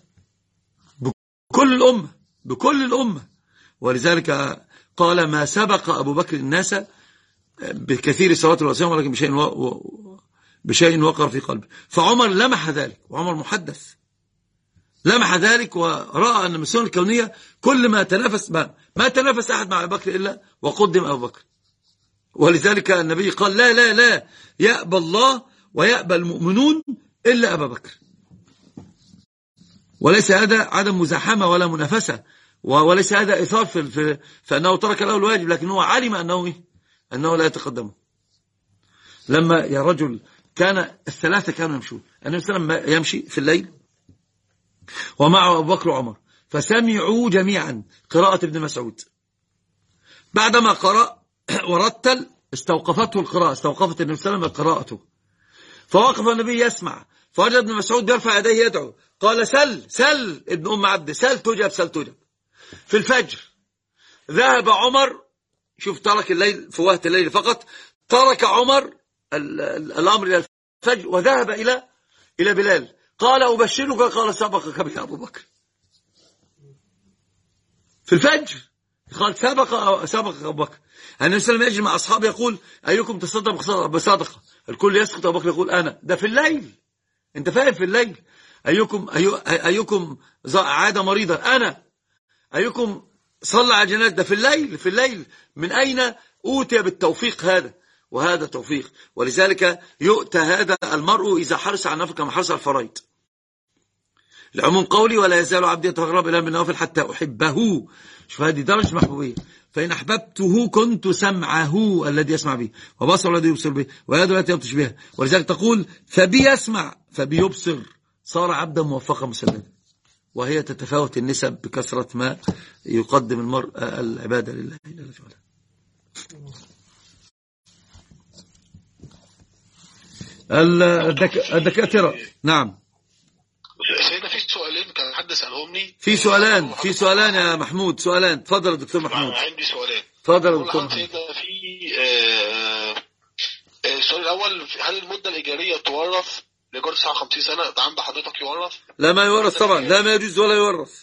بكل الأمة. ولذلك قال ما سبق أبو بكر الناس بكثير صلوات والصيام ولكن بشيء وقر في قلبه. فعمر لمح ذلك، وعمر محدث لمح ذلك ورأى أن من السنة الكونية كل ما تنافس ما تنافس أحد مع أبو بكر إلا وقدم أبو بكر. ولذلك النبي قال لا لا لا يأبى الله ويأبى المؤمنون إلا أبا بكر. وليس هذا عدم مزاحمة ولا منافسة، وليس هذا إثار فأنه ترك له الواجب، لكن هو علم أنه لا يتقدمه. لما يا رجل كان الثلاثة كانوا يمشون، النبي صلى الله عليه وسلم يمشي في الليل ومعه أبو بكر وعمر، فسمعوا جميعا قراءة ابن مسعود. بعدما قرأ ورتل استوقفته القراءة، استوقفت النبي صلى الله عليه وسلم قراءته، فوقف النبي يسمع، فوجد ابن مسعود بيرفع يديه يدعو، قال سل ابن أم عبد، سل تجب. في الفجر ذهب عمر، شوف ترك الليل في وقت الليل فقط، ترك عمر الأمر إلى الفجر وذهب إلى بلال، قال أبشرك، قال سبقك بها أبو بكر. في الفجر قال سبق أبو بكر. النبي صلى الله عليه وسلم يجري مع أصحابه يقول أيكم تصدق بصدقة، الكل يسكت، أبو بكر يقول أنا. ده في الليل، أنت فاهم؟ في الليل. أيكم عاد مريضا، أنا. أيكم صلى على جنازة، ده في الليل. من أين أوتي بالتوفيق هذا؟ وهذا توفيق. ولذلك يؤتى هذا المرء إذا حرص على نفسه كما حرص على الفرائض. العموم قولي ولا يزال عبدي يتقرب إلي بالنوافل حتى أحبه. شوف هذه درجة محبوبية. فإن أحببته كنت سمعه الذي يسمع به، وبصره الذي يبصر به، ويده التي يبطش بها. ولذلك تقول فبي يسمع فبي يبصر، صار عبدا موفقا مسددا. وهي تتفاوت النسب بكثرة ما يقدم المرء العبادة لله جل وعلا. الدكاترة. نعم سيدنا في سؤالين كان حد سألهمني. في سؤالان يا محمود، سؤالان. تفضل يا دكتور محمود. عندي سؤالين. تفضل يا دكتور محمود. سيدنا في السؤال الأول، هل المدة الإيجارية تورث لإيجار 59 سنة ده عند حضرتك يورث؟ لا ما يورث طبعا، لا ما يجوز ولا يورث.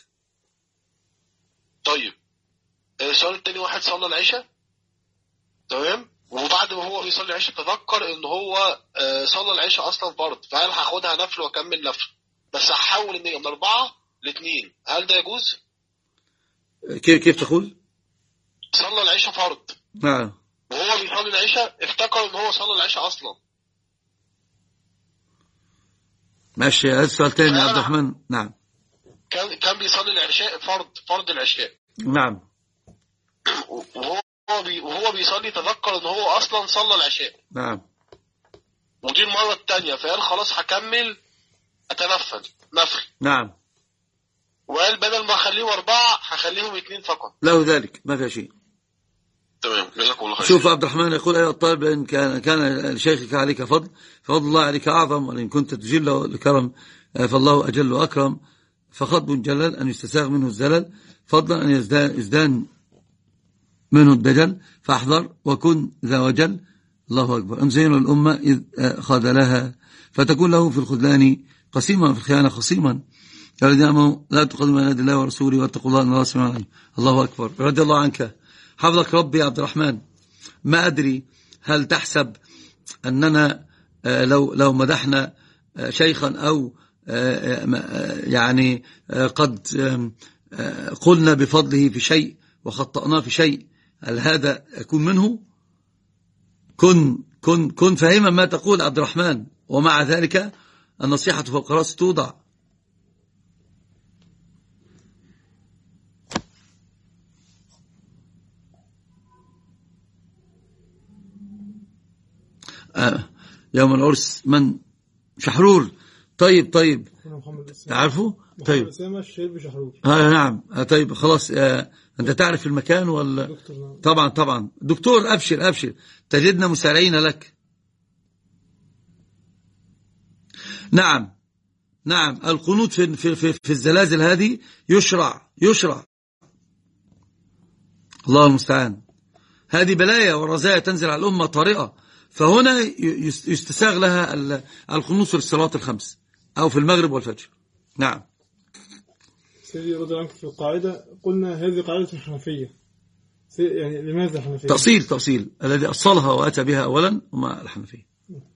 طيب السؤال التاني، واحد صلى العشاء تمام، وبعد ما هو بيصلي العشاء تذكر ان هو صلى العشاء اصلا فرض، فهل هاخدها نفل واكمل نفل بس هحول النية من 4 ل2، هل ده يجوز؟ كيف تقول؟ صلى العشاء فرض نعم، وهو بيصلي العشاء افتكر ان هو صلى العشاء اصلا. ماشي، هذا السؤال تاني يا عبد الرحمن. نعم، كان بيصلي العشاء فرض العشاء. نعم، وهو بيصلي تذكر ان هو اصلا صلى العشاء. نعم، ودي المرة التانية، فقال خلاص هكمل اتنفل نفل. نعم، وقال بدل ما اخليهم 4 هخليهم 2 فقط. له ذلك ما فيها شيء. تمام، جزاكم الله خير. شوف عبد الرحمن يقول أيها الطالب، إن كان لشيخك عليك فضل ففضل الله عليك أعظم، وإن كنت تجل لكرم فالله أجل وأكرم، فخطب جلل أن يستساغ منه الزلل، فضلا أن يزدان منه الدجل، فاحذر وكن ذا وجل. الله أكبر. أم زين الأمة إذ خذلها فتكون له في الخذلان قسيما، في الخيانة خصيما. الذين آمنوا لا تقدموا بين يدي الله ورسوله واتقوا الله إن الله سميع عليم. الله أكبر. رضي الله عنك، حفظك ربي يا عبد الرحمن. ما أدري هل تحسب أننا لو مدحنا شيخا أو يعني قد قلنا بفضله في شيء وخطأناه في شيء، هل هذا يكون منه؟ كن فاهما ما تقول عبد الرحمن، ومع ذلك النصيحة فوق رأس توضع. يوم العرس من شحرور. طيب تعرفوا؟ طيب نعم. طيب خلاص، أنت تعرف المكان ولا؟ طبعا دكتور، أبشر تجدنا مسارعين لك. نعم القنوت في الزلازل هذه يشرع. الله المستعان. هذه بلايا ورزايا تنزل على الأمة طارئة، فهنا يستساغ لها القنوت في الصلاة الخمس أو في المغرب والفجر. نعم سيدي رضي الله عنك، في القاعدة قلنا هذه قاعدة الحنفية، يعني لماذا الحنفية؟ تأصيل الذي أصلها وأتى بها أولا وما الحنفية.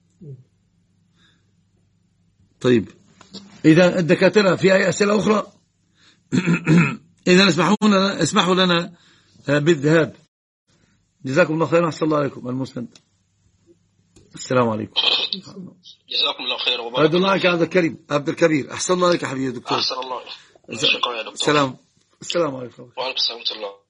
طيب إذا الدكاترة في أي أسئلة أخرى؟ إذا اسمحوا لنا بالذهاب. جزاكم الله خيرا. أحسن الله عليكم. المسند. السلام عليكم. جزاكم الله خير وبارك رضي الله عنك عبد الكبير. أحسن الله عليك يا حبيبي دكتور. أحسن الله. شكرا يا دكتور. السلام عليكم. وعليكم السلام ورحمة الله.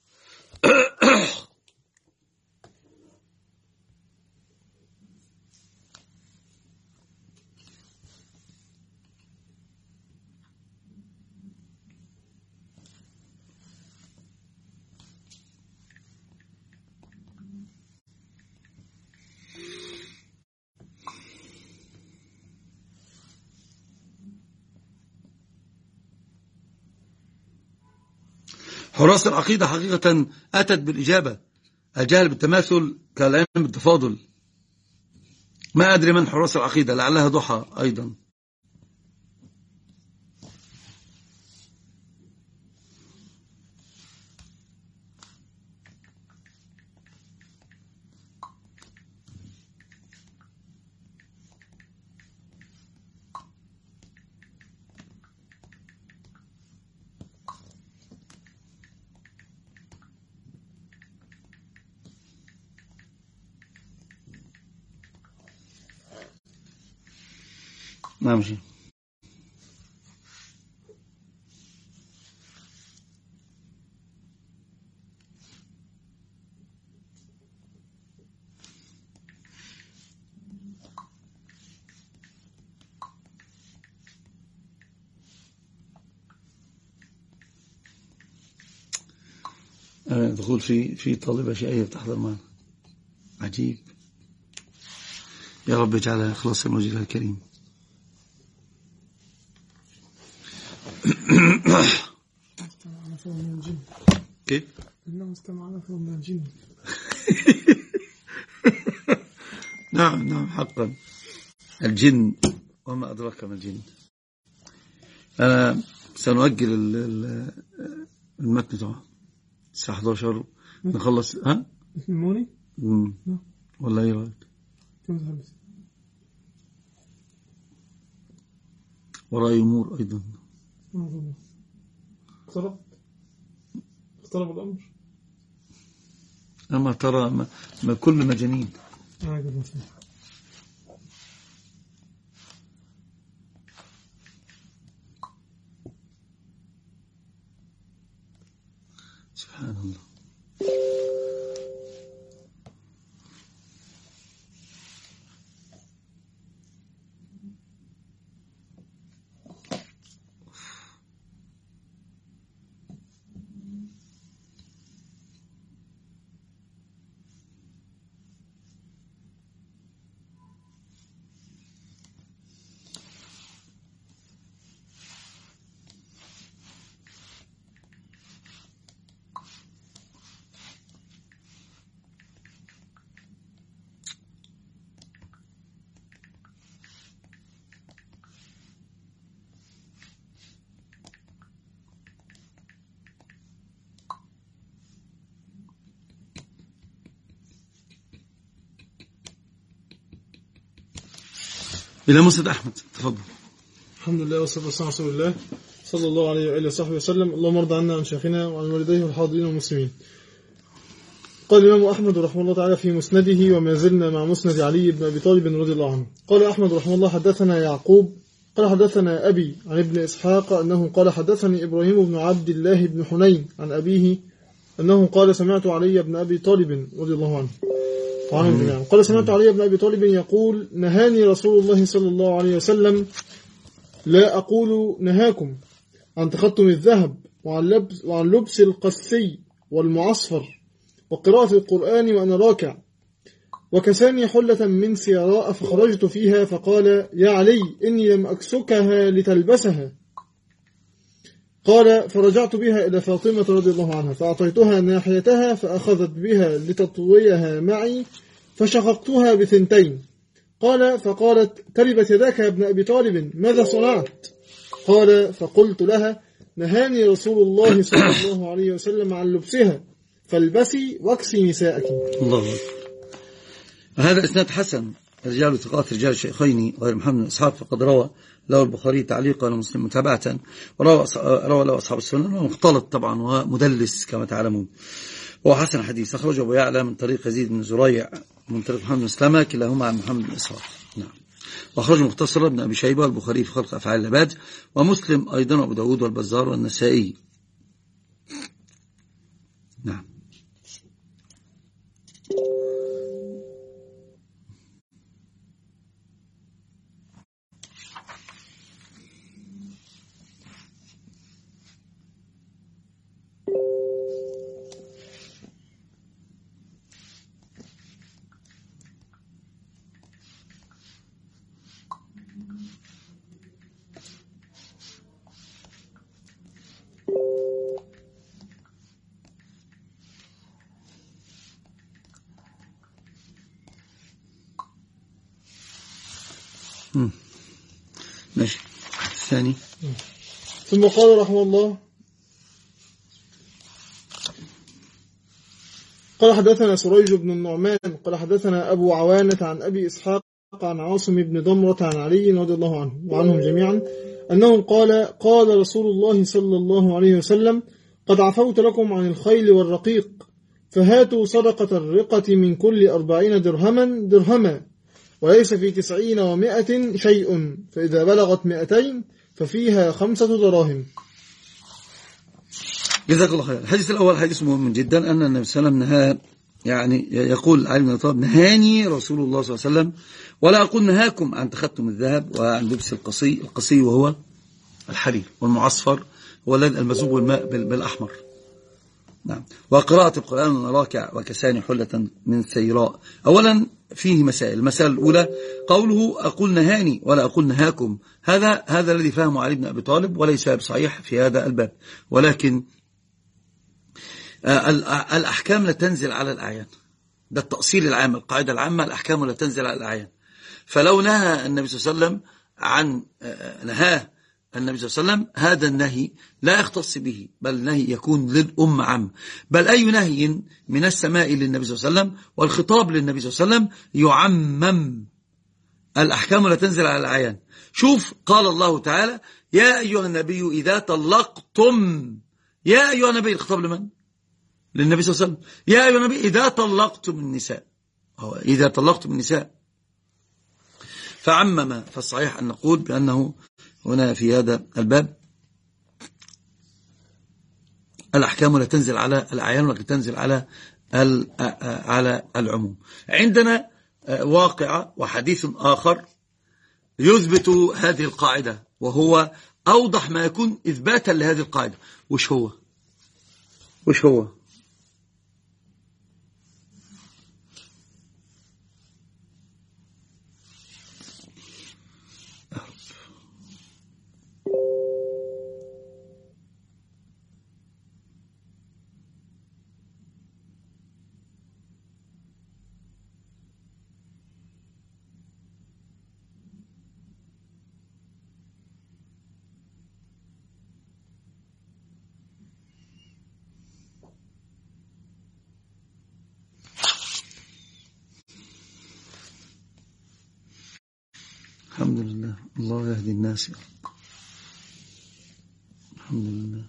حراس العقيدة حقيقة أتت بالإجابة. الجهل بالتماثل كالعلم بالتفاضل. ما أدري من حراس العقيدة، لعلها ضحى أيضا. نعم شيء. دخول في طالبة شيئية بتحضر معنا. عجيب. يا رب اجعلها إخلاصا وجهها الكريم. كيف؟ إنه استمعنا فهم من الجن. نعم حقا. الجن وما أدراك ما الجن. أنا سنؤجل المتن طبعا الساعة 11 نخلص. ها موني ولا ايه رايك؟ ورأي أمور أيضا. اقترب الأمر. أما ترى ما كل مجانين. سبحان الله. إلى مسجد أحمد تفضل. الحمد لله والصلاة والسلام على رسول الله صلى الله عليه وآله وصحبه وسلم. اللهم ارض عنا عن شيخنا وعن والديه والحاضرين والمسلمين. قال الإمام أحمد رحمه الله تعالى في مسنده، وما زلنا مع مسند علي بن أبي طالب رضي الله عنه. قال أحمد رحمه الله حدثنا يعقوب قال حدثنا أبي عن ابن إسحاق أنه قال حدثني إبراهيم بن عبد الله بن حنين عن أبيه أنه قال سمعت علي بن أبي طالب رضي الله عنه قال سمعت علي بن أبي طالب يقول نهاني رسول الله صلى الله عليه وسلم، لا أقول نهاكم، عن تختم الذهب وعن لبس القسي والمعصفر وقراءة القرآن وأنا راكع، وكساني حلة من سيراء فخرجت فيها فقال يا علي إني لم أكسكها لتلبسها. قال فرجعت بها إلى فاطمة رضي الله عنها فأعطيتها ناحيتها فأخذت بها لتطويها معي فشققتها بثنتين. قال فقالت تربت يداك يا ابن أبي طالب ماذا صنعت؟ قال فقلت لها نهاني رسول الله صلى الله عليه وسلم عن لبسها فالبسي واكسي نساءك. الله أكبر. هذا إسناد حسن، رجال ثقات رجال الشيخين غير محمد بن إسحاق، فقد روى له البخاري تعليقا ومسلم متابعة، وروى له أصحاب السنن، ومختلط طبعا ومدلس كما تعلمون. هو حسن حديث أخرجه أبو يعلى من طريق يزيد بن زريع من طريق محمد بن سلمة، كلاهما عن محمد بن إسحاق. نعم. وأخرجه مختصرا ابن أبي شيبة والبخاري في خلق أفعال العباد، ومسلم أيضا وأبو داود والبزار والنسائي. نعم. ماشي. الثاني. ثم قال رحمه الله قال حدثنا سريج بن النعمان قال حدثنا أبو عوانة عن أبي إسحاق عن عاصم بن ضمرة عن علي رضي الله عنه وعنهم جميعا أنه قال رسول الله صلى الله عليه وسلم قد عفوت لكم عن الخيل والرقيق فهاتوا صدقة الرقة من كل 40 درهما وليس في 90 و100 شيء، فإذا بلغت 200 ففيها 5 دراهم. جزاك الله خير. الحديث الأول حديث مهم جدا، أن النبي صلى الله عليه وسلم نهى، يعني يقول علي بن أبي طالب نهاني رسول الله صلى الله عليه وسلم ولا أقول نهاكم عن تختم الذهب وعن لبس القصي وهو الحرير، والمعصفر هو المذوب بالماء بالأحمر. نعم. وقراءة القرآن وأنا راكع، وكساني حلة من سيراء. أولا فيه مسائل. المسألة الأولى قوله أقول نهاني ولا أقول نهاكم، هذا الذي فهمه علي بن أبي طالب، وليس بصحيح في هذا الباب، ولكن الأحكام لا تنزل على الأعيان، ده التأصيل العام، القاعدة العامة، الأحكام لا تنزل على الأعيان. فلو نهى النبي صلى الله عليه وسلم عن نهاه النبي صلى الله عليه وسلم، هذا النهي لا يختص به، بل نهي يكون للأمة عام، بل أي نهي من السماء للنبي صلى الله عليه وسلم والخطاب للنبي صلى الله عليه وسلم يعمم الأحكام لا تنزل على الأعيان. شوف قال الله تعالى: يا أيها النبي إذا طلقتم. يا أيها النبي، الخطاب لمن؟ للنبي صلى الله عليه وسلم. يا أيها النبي إذا طلقتم النساء، إذا طلقتم النساء، فعمم. فالصحيح أن نقول بأنه هنا في هذا الباب الأحكام لا تنزل على الأعيان ولكن تنزل على العموم. عندنا واقعة وحديث آخر يثبت هذه القاعدة، وهو أوضح ما يكون إثباتا لهذه القاعدة. وش هو؟ الحمد لله، الله يهدي الناس يا رب. الحمد لله.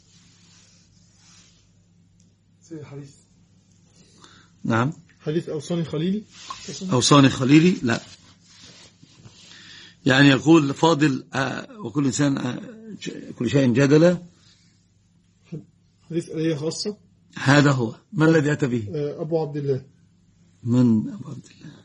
حديث. نعم. حديث أوصاني خليلي. أوصاني خليلي، لا، يعني يقول فاضل وكل إنسان كل شيء جدلا. حديث آية خاصة. هذا هو. ما الذي أتى به؟ أبو عبد الله. من أبو عبد الله؟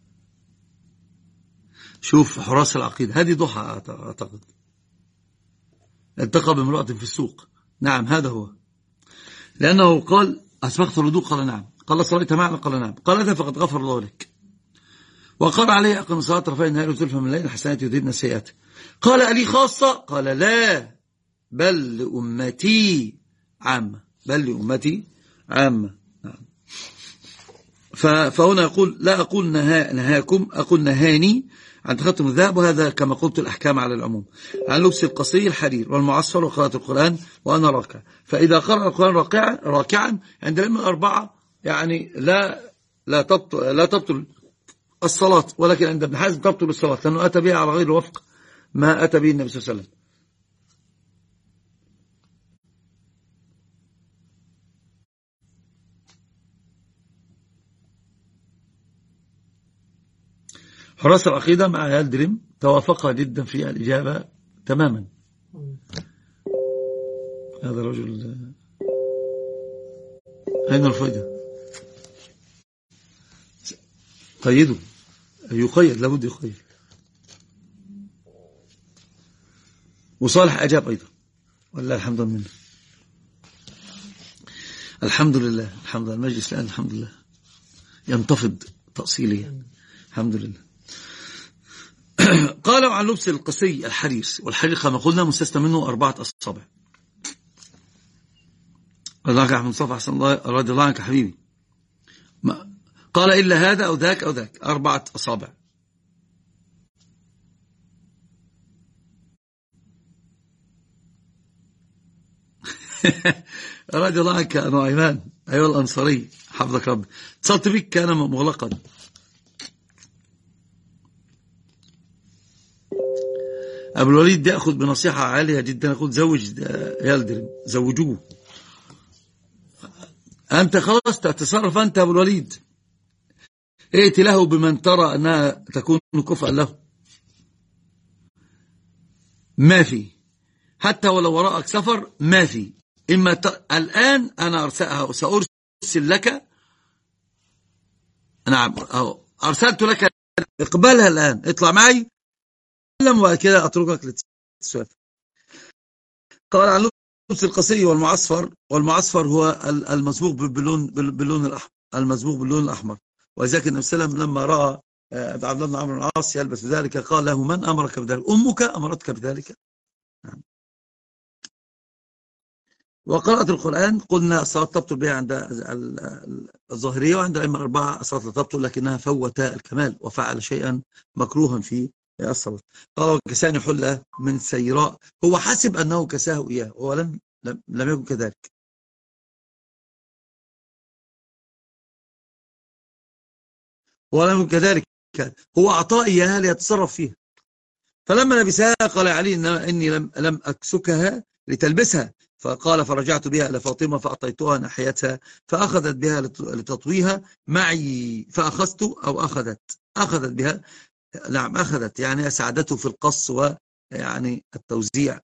شوف حراس العقيدة، هذه ضحى أعتقد، التقى بامرأة في السوق. نعم هذا هو، لأنه قال: أسبقت الوضوء؟ قال نعم. قال: صليت معنا؟ قال نعم. قال: إذا فقد غفر الله لك. وقال عليه: أقم الصلاة طرفي النهار وزلفا من الليل، الحسنات يذهبن السيئات. قال: ألي خاصة؟ قال: لا، بل لأمتي عامة. بل لأمتي عامة. نعم. فهنا يقول: لا أقول نهاكم، أقول نهاني عن تختم الذهب، وهذا كما قلت الأحكام على العموم، عن لبس القصي الحرير والمعصفر وقراءة القرآن وأنا راكع. فإذا قرأ القرآن راكعا عند الأئمة الأربعة يعني لا تبطل الصلاة، ولكن عند ابن حزم تبطل الصلاة، لأنه أتى بها على غير وفق ما أتى به النبي صلى الله عليه وسلم. حراس العقيدة مع يلدرم توافق جدا في الإجابة تماما. هذا الرجل أين الفائدة؟ قيده، يقيد، لابد يقيد. وصالح أجاب أيضا، والله الحمد لله. الحمد لله، الحمد لله. المجلس الآن الحمد لله ينتفض تأصيليا، الحمد لله. قالوا عن لبس القصي الحرير، والحرير كما قلنا مستثنى منه 4 أصابع. رضي الله عنك يا أحمد مصطفى، أحسن الله، رضي الله عنك حبيبي. قال: إلا هذا أو ذاك أو ذاك، 4 أصابع. رضي الله عنك يا نعيمان، أيها الأنصاري، حفظك رب. اتصلت بك كان مغلقا. أبو الوليد يأخذ بنصيحة عالية جدا، يقول: زوج يلدرم، زوجوه. أنت خلاص تتصرف أنت أبو الوليد، ائت له بمن ترى أنها تكون كفءا له. ما في، حتى ولو وراءك سفر ما في. إما الآن أنا سأرسل لك، نعم أرسلت لك، اقبلها الآن، اطلع معي وكذا أتركك للسؤال. قال عن لبس القصي والمعصفر هو المصبوغ باللون الأحمر، المصبوغ باللون الأحمر. وذلك النبي صلى الله عليه وسلم لما رأى عبد الله بن عمرو بن العاص يلبس ذلك قال له: من أمرك بذلك؟ أمك أمرتك بذلك؟ نعم. وقراءة القرآن قلنا الصلاة تبطل بها عند الظاهرية، وعند الأئمة 4 الصلاة لا تبطل، لكنها فوت الكمال وفعل شيئا مكروها في يا الصلاة. قال وكساني حلة من سيراء، هو حسب أنه كساه إياه، هو لم يكن كذلك. ولم يكن كذلك، هو أعطاه إياها ليتصرف فيها. فلما لبسها قال علي إني لم أكسكها لتلبسها، فقال فرجعت بها إلى فاطمة فأعطيتها ناحيتها فأخذت بها لتطويها معي، فأخذت أو أخذت بها، نعم أخذت، يعني ساعدته في القص ويعني التوزيع.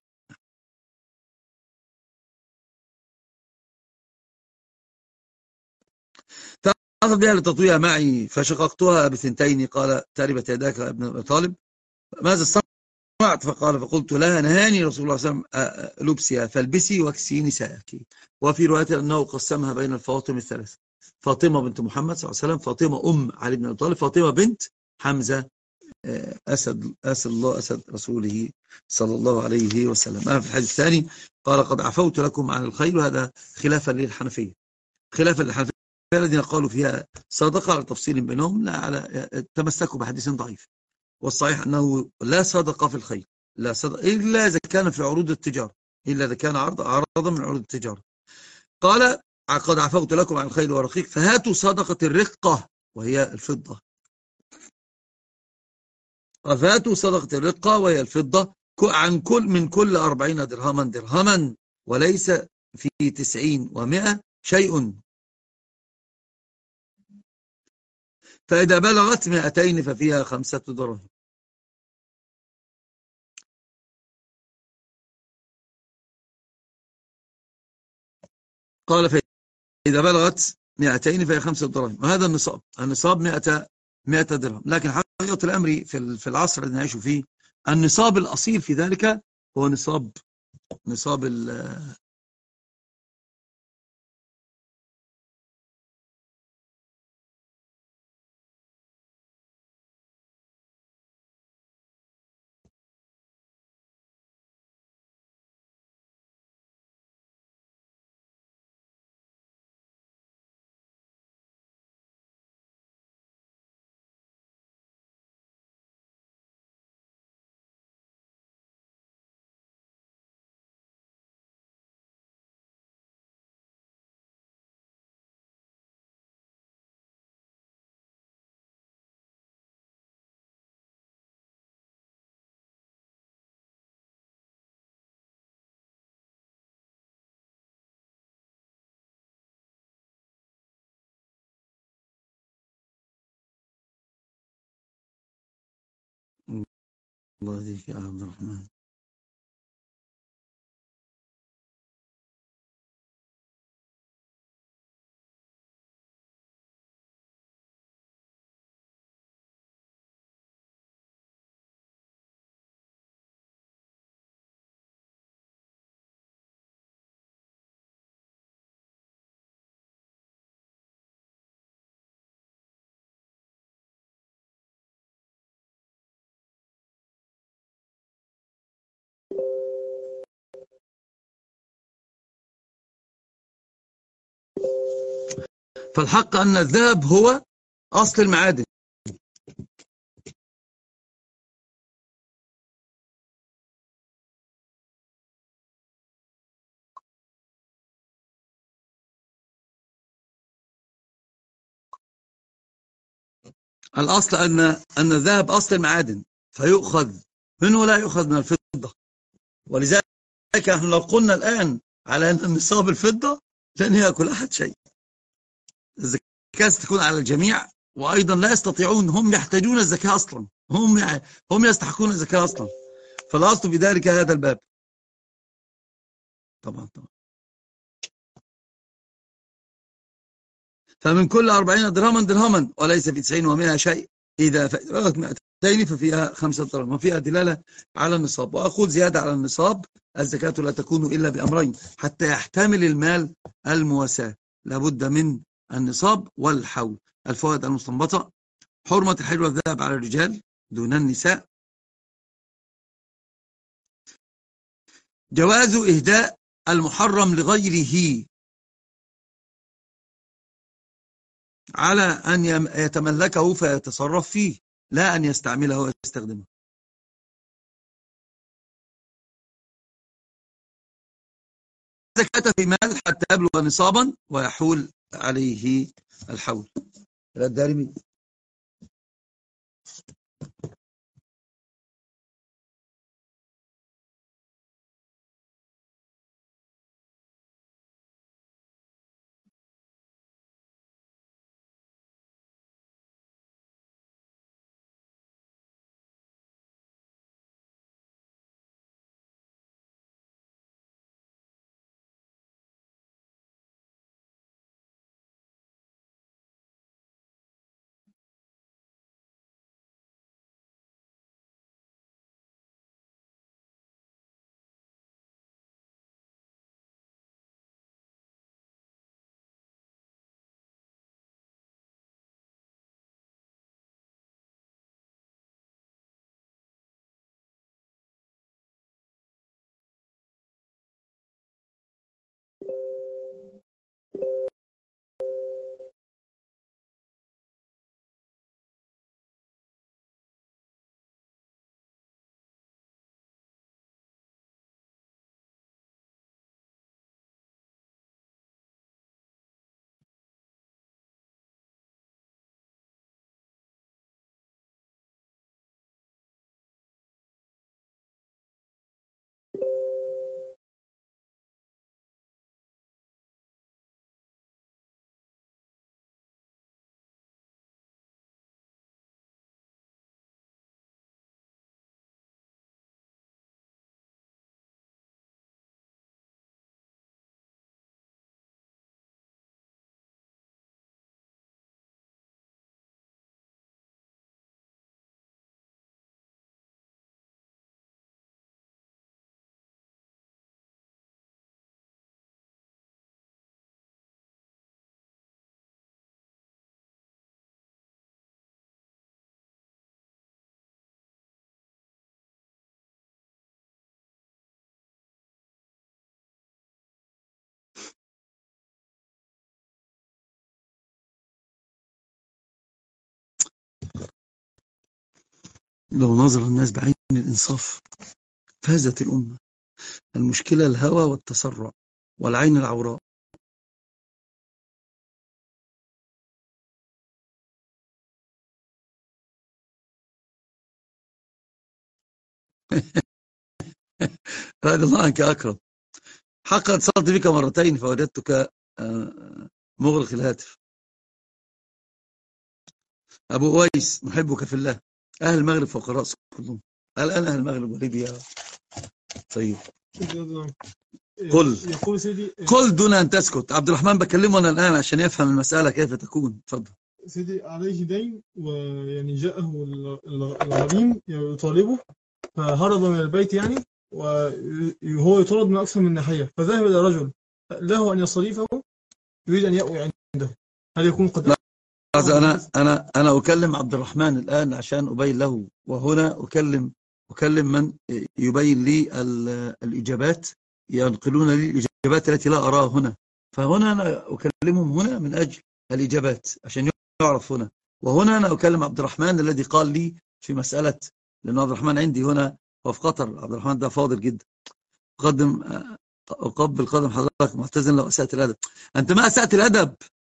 فأخذ بها لتطويها معي فشققتها بثنتين. قال تربت يداك يا ابن أبي طالب، ماذا صنعت؟ فقال فقلت لها نهاني رسول الله صلى الله عليه وسلم لبسها فالبسي واكسي نساءك. وفي رواية أنه قسمها بين الفواطم الثلاث: فاطمة بنت محمد صلى الله عليه وسلم، فاطمة أم علي بن أبي طالب، فاطمة بنت حمزة أسد الله، أسد رسوله صلى الله عليه وسلم. في الحديث الثاني قال قد عفوت لكم عن الخير، وهذا خلافا للحنفية، خلافا للحنفية الذين قالوا فيها صدقة على تفصيل بينهم، لا على تمسكوا بحديث ضعيف. والصحيح أنه لا صدقة في الخير، لا صدقة إلا إذا كان في عروض التجارة، إلا إذا كان عرضا من عروض التجارة. قال قد عفوت لكم عن الخير والرقيق فهاتوا صدقة الرقة وهي الفضة. فهاتوا صدقة الرقة وهي الفضة عن من كل 40 درهما وليس في 90 و100 شيء. فإذا بلغت 200 ففيها 5 دراهم. قال فإذا بلغت 200 فهي 5 دراهم، وهذا النصاب 100 درهم. لكن حقيقة الأمر في العصر الذي نعيش فيه النصاب الأصيل في ذلك هو نصاب الله يهديك يا عبد الرحمن. فالحق أن الذهب هو أصل المعادن. الأصل أن الذهب أصل المعادن فيؤخذ منه لا يؤخذ من الفضة. ولذلك نحن لو قلنا الآن على أن نصاب الفضة لن يأكل أحد شيء. الزكاة ستكون على الجميع، وأيضا لا يستطيعون، هم يحتاجون الزكاة أصلا، هم يستحقون الزكاة أصلا. فالأصل في ذلك هذا الباب. طبعا. فمن كل 40 درهما وليس في 90 و100 شيء. إذا بلغت 200 ففيها 5 دراهم، وفيها دلالة على النصاب. وأقول زيادة على النصاب الزكاة لا تكون إلا بأمرين حتى يحتمل المال المواساة: لابد من النصاب والحول. الفوائد المستنبطة: حرمة الحل والذهب على الرجال دون النساء، جواز إهداء المحرم لغيره على أن يتملكه فيتصرف فيه، لا أن يستعمله ويستخدمه. زكاة في مال حتى يبلغ نصابا ويحول عليه الحول. الدارمي. لو نظر الناس بعين الإنصاف فازت الأمة. المشكلة الهوى والتسرع والعين العوراء. رضي الله عنك يا أكرم. حقا اتصلت بك مرتين فوجدتك مغلق الهاتف. أبو أويس نحبك في الله. أهل المغرب فوق رأسك كلهم. الآن أهل المغرب وليبيا. طيب قل دون أن تسكت. عبد الرحمن بكلمه أنا الآن عشان يفهم المسألة كيف تكون. تفضل سيدي. عليه دين ويعني جاءه الغريم يطالبه فهرب من البيت يعني، وهو يطرد من أكثر من ناحية، فذهب إلى رجل له أن يصرفه يريد أن يأوي عنده. هل يكون قد أنا أكلم عبد الرحمن الآن عشان أبين له، وهنا أكلم من يبين لي الإجابات، ينقلون لي الإجابات التي لا أراها هنا. فهنا أنا أكلمهم هنا من أجل الإجابات عشان يعرف هنا، وهنا أنا أكلم عبد الرحمن الذي قال لي في مسألة، لأن عبد الرحمن عندي هنا وفي قطر. عبد الرحمن ده فاضل جدا. أقبل قدم حضرتك معتذر لو أسأت الأدب. أنت ما أسأت الأدب.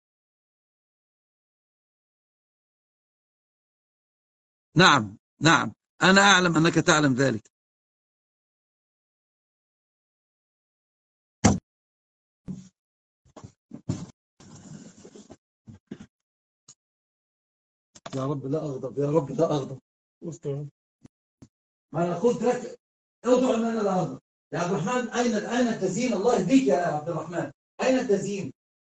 نعم أنا أعلم أنك تعلم ذلك. يا رب لا أغضب، يا رب لا أغضب. ما أنا قلت لك أوضع أن أنا لا أغضب. يا عبد الرحمن أين تزيين؟ الله يهديك يا عبد الرحمن. أين تزيين؟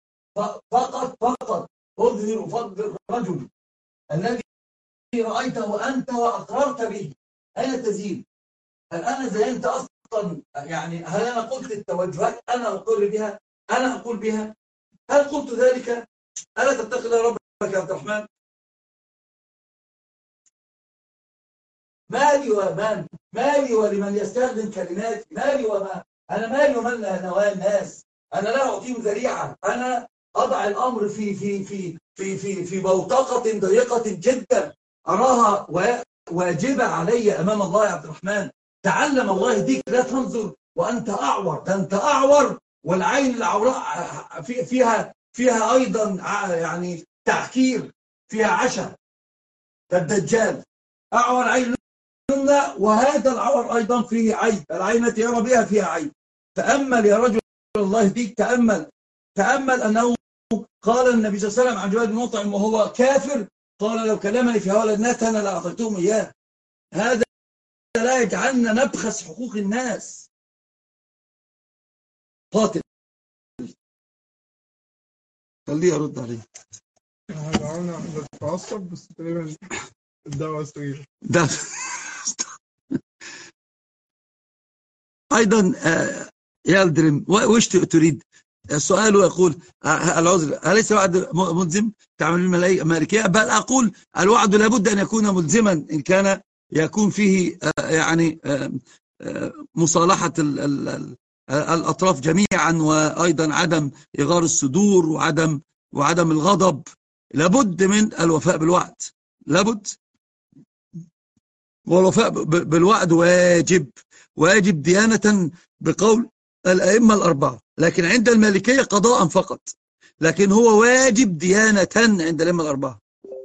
فقط أظهر فضل الرجل الذي رأيته أنت وأقررت به. أين التزيين؟ هل أنا زينت أصلا؟ يعني هل أنا قلت التوجهات أنا أقر بها؟ أنا أقول بها؟ هل قلت ذلك؟ ألا تتقي الله ربك يا عبد الرحمن؟ مالي ولمن يستخدم كلماتي، مالي وما أنا مالي ومن نوايا الناس. أنا لا أعطيهم ذريعة. أنا أضع الأمر في بوتقة ضيقة جدا أراها واجبة علي أمام الله. يا عبد الرحمن تعلم الله يهديك، لا تنظر وأنت أعور. ده أنت أعور والعين العوراء فيها أيضا يعني تعكير، فيها عشا، الدجال أعور عين اليمنى، وهذا العور أيضا فيه عيب، العين التي يرى بها فيها عيب. تأمل يا رجل الله فيك، تأمل أنه قال النبي صلى الله عليه وسلم عن جبال بن مطعم وهو كافر، قال لو كلمني في هؤلاء الناس أنا لأعطيتهم إياه. هذا لا يجعلنا نبخس حقوق الناس. قاتل خليه يرد عليه. هدعونا بتتعصب بس تقريبا الدعوة استجيبت. ده أيضا يلدرم وش تريد؟ السؤال يقول العذر أليس وعد ملزم تعمل الملكية؟ بل أقول الوعد لابد أن يكون ملزما إن كان يكون فيه يعني مصالحة الأطراف جميعا، وأيضا عدم إغار الصدور وعدم الغضب. لابد من الوفاء بالوعد، لابد، والوفاء بالوعد واجب ديانة بقول الأئمة الأربعة، لكن عند المالكية قضاء فقط، لكن هو واجب ديانة عند الأئمة الأربعة.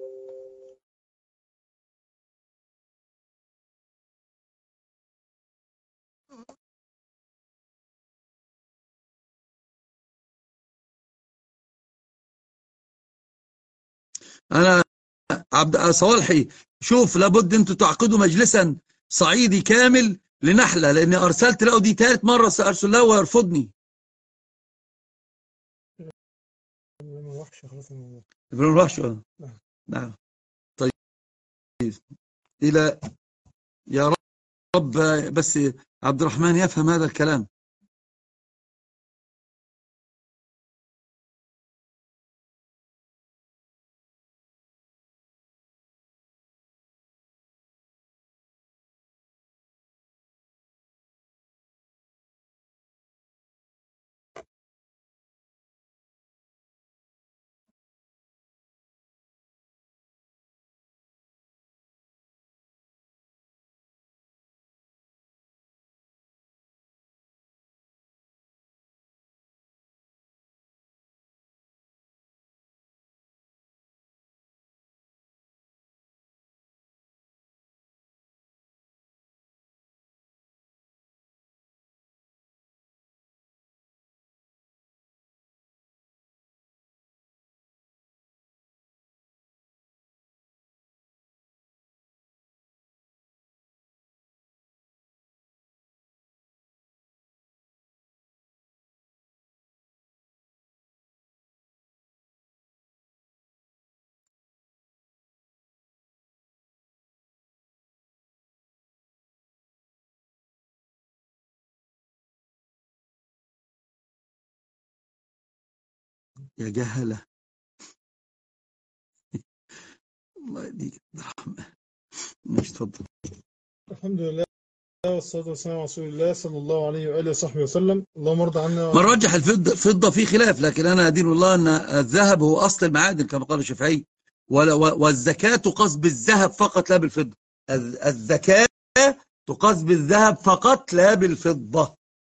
أنا عبد صالحي، شوف لابد أنتوا تعقدوا مجلسا صعيدي كامل لنحلة، لأني أرسلت له دي ثالث مرة سأرسل له ويرفضني. ابن الوحش. نعم. طيب إلى يا رب بس عبد الرحمن يفهم هذا الكلام. يا جهلة الله يديك الرحمة. مش تفضل. الحمد لله والصلاة والسلام على رسول الله صلى الله عليه وآله وصحبه وسلم. اللهم ارضى عنا. من رجح الفضة في خلاف، لكن أنا أدين الله أن الذهب هو أصل المعادن كما قال الشافعي، والزكاة تقاس بالذهب فقط لا بالفضة. الزكاة تقاس بالذهب فقط لا بالفضة.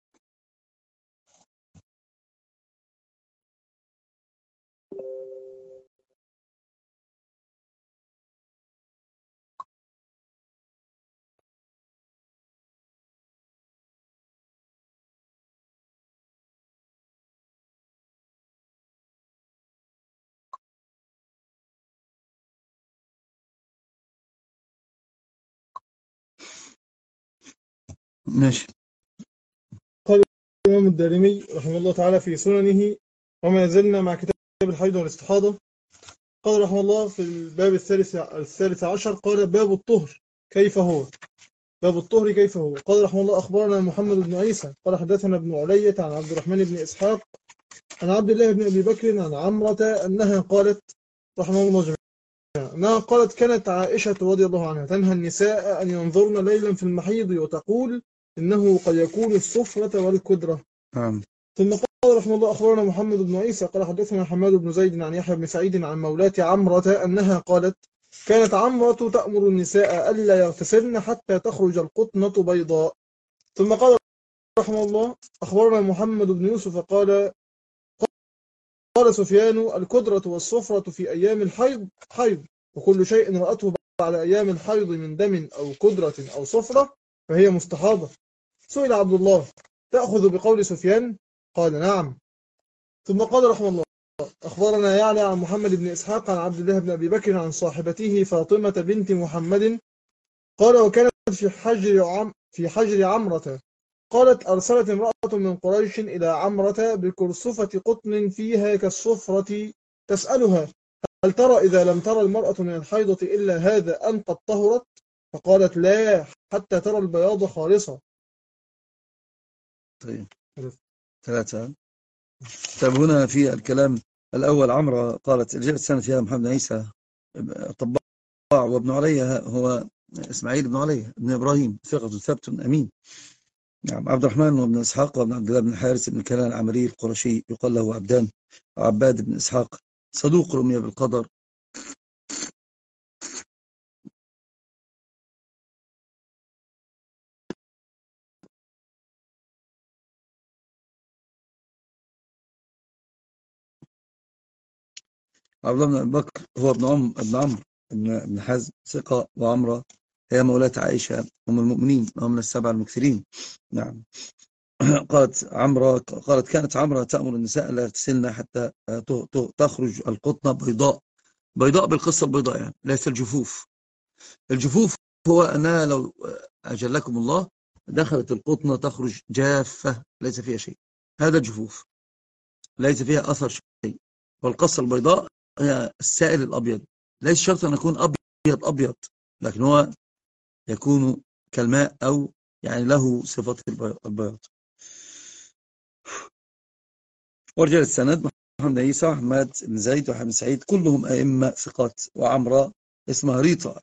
ماشي. قال الإمام الدارمي رحمه الله تعالى في سننه: وما زلنا مع كتاب الحيض والاستحاضة. قال رحمه الله في الباب الثالث عشر، قال باب الطهر كيف هو. باب الطهر كيف هو. قال رحمه الله: أخبرنا محمد بن عيسى قال حدثنا ابن علية عن عبد الرحمن بن إسحاق عن عبد الله بن أبي بكر عن عمرة أنها قالت رحمه الله جميعا أنها قالت: كانت عائشة رضي الله عنها تنهى النساء أن ينظرن ليلا في المحيض، وتقول إنه قد يكون الصفرة والكدرة. ثم قال رحمه الله: أخبرنا محمد بن عيسى قال حدثنا حماد بن زيد عن يحيى بن سعيد عن مولاة عمرة أنها قالت: كانت عمرة تأمر النساء ألا يغتسلن حتى تخرج القطنة بيضاء. ثم قال رحمه الله أخبرنا محمد بن يوسف قال سفيان الكدرة والصفرة في أيام الحيض حيض، وكل شيء رأته بعد أيام الحيض من دم أو كدرة أو صفرة فهي مستحاضة. سئل عبد الله تأخذ بقول سفيان؟ قال نعم. ثم قال رحمه الله أخبرنا يعني عن محمد بن إسحاق عن عبد الله بن أبي بكر عن صاحبته فاطمة بنت محمد قال وكانت في حجر عمرة قالت أرسلت امرأة من قريش إلى عمرة بكرسفة قطن فيها كالصفرة تسألها هل ترى إذا لم ترى المرأة من الحيضة إلا هذا أن قد طهرت؟ فقالت لا حتى ترى البياض خالصا. طيب 3. طيب هنا في الكلام الأول عمرة قالت الجلد سنة فيها محمد عيسى طباع وابن عليا هو إسماعيل بن عليا ابن إبراهيم ثقة ثبت أمين. نعم. عبد الرحمن وابن إسحاق وابن عبد الله بن الحارث بن كنان العمري القرشي يقال له عبدان وعباد بن إسحاق صدوق رمي بالقدر. عبد الله بن بكر هو ابن عمرو ابن حزم ثقة، وعمرة هي مولاة عائشة أم المؤمنين ومن السبع المكثرين. نعم. قالت كانت عمرة تأمر النساء لا يغتسلن حتى تخرج القطنة بيضاء بالقصة البيضاء، يعني ليس الجفوف هو أنها لو أجلكم الله دخلت القطنة تخرج جافة ليس فيها شيء، هذا الجفوف ليس فيها أثر شيء. والقصة البيضاء هي السائل الأبيض، ليس شرط أن يكون أبيض لكن هو يكون كالماء أو يعني له صفة البياض. ورجال السند محمد عيسى وحماد بن زيد وحمد سعيد كلهم أئمة ثقات. وعمرة اسمها ريطة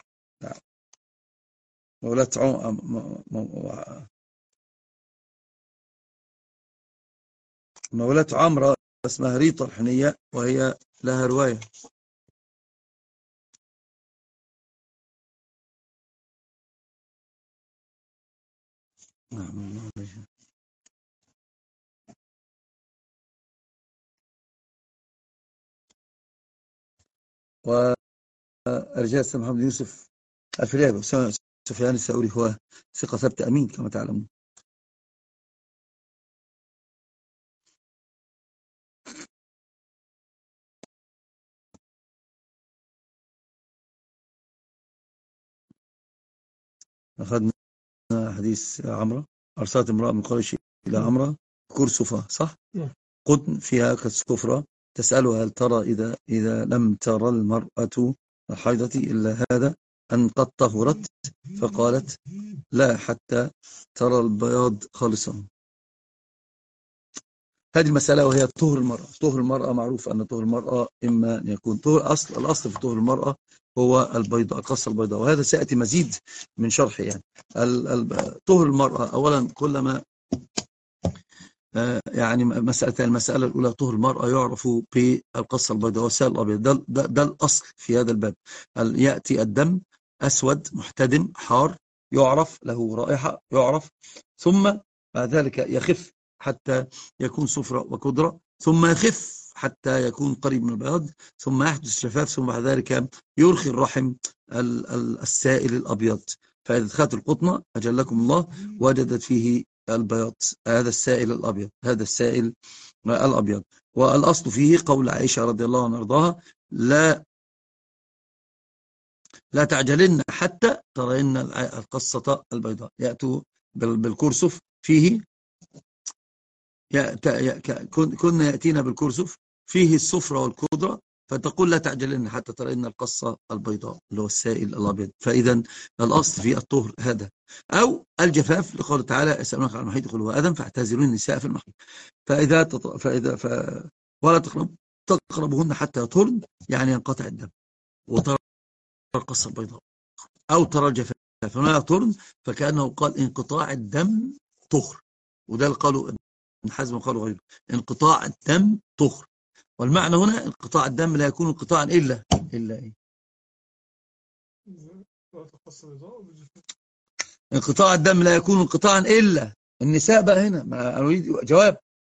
مولاة عمرة اسمها ريطة الحنية وهي لها رواية. ورجال محمد يوسف الفريابي سفيان الثوري هو ثقة ثبت أمين كما تعلمون. أخذنا حديث عمرة أرسلت امرأة من قريش إلى عمرة كرسفة صح؟ قطن فيها كالصفرة تسألها هل ترى إذا لم ترى المرأة الحيضة إلا هذا أن قد طهرت؟ فقالت لا حتى ترى البياض خالصا. هذه المسألة وهي طهر المرأة. طهر المرأة معروف أن طهر المرأة إما أن يكون الأصل في طهر المرأة هو البيضاء القصة البيضاء، وهذا سيأتي مزيد من شرحه. يعني طهر المرأة أولا كلما يعني المسألة الأولى طهر المرأة يعرف بالقصة البيضاء والسائل الأبيض، ده الأصل في هذا الباب. يأتي الدم أسود محتدم حار يعرف له رائحة يعرف، ثم بعد ذلك يخف حتى يكون صفرة وكدرة، ثم يخف حتى يكون قريب من البياض، ثم يحدث شفاف، ثم بعد ذلك يرخي الرحم السائل الأبيض. فإذا دخلت القطنة أجلكم الله وجدت فيه البياض، هذا السائل الأبيض، هذا السائل الأبيض. والأصل فيه قول عائشة رضي الله عنها وارضاها لا تعجلن حتى ترين القصة البيضاء. يأتوا بالكرسف فيه كنا يأتينا بالكرسف فيه الصفرة والكدرة، فتقول لا تعجلن حتى ترين القصة البيضاء اللي هو السائل الأبيض. فإذا الأصل في الطهر هذا، أو الجفاف لقوله تعالى يسألونك عن المحيط قل هو أذى فاعتزلوا النساء في المحيط ولا تقربوهن حتى يطهرن، يعني ينقطع الدم وترى القصة البيضاء أو ترى الجفاف فما يطهرن، فكأنه قال انقطاع الدم طهر. وده اللي قالوا ابن حزم وقالوا غيره انقطاع الدم طهر. والمعنى هنا انقطاع الدم لا يكون انقطاعا إلا إيه؟ انقطاع الدم لا يكون انقطاعا النساء بقى هنا، ما أريد جواب.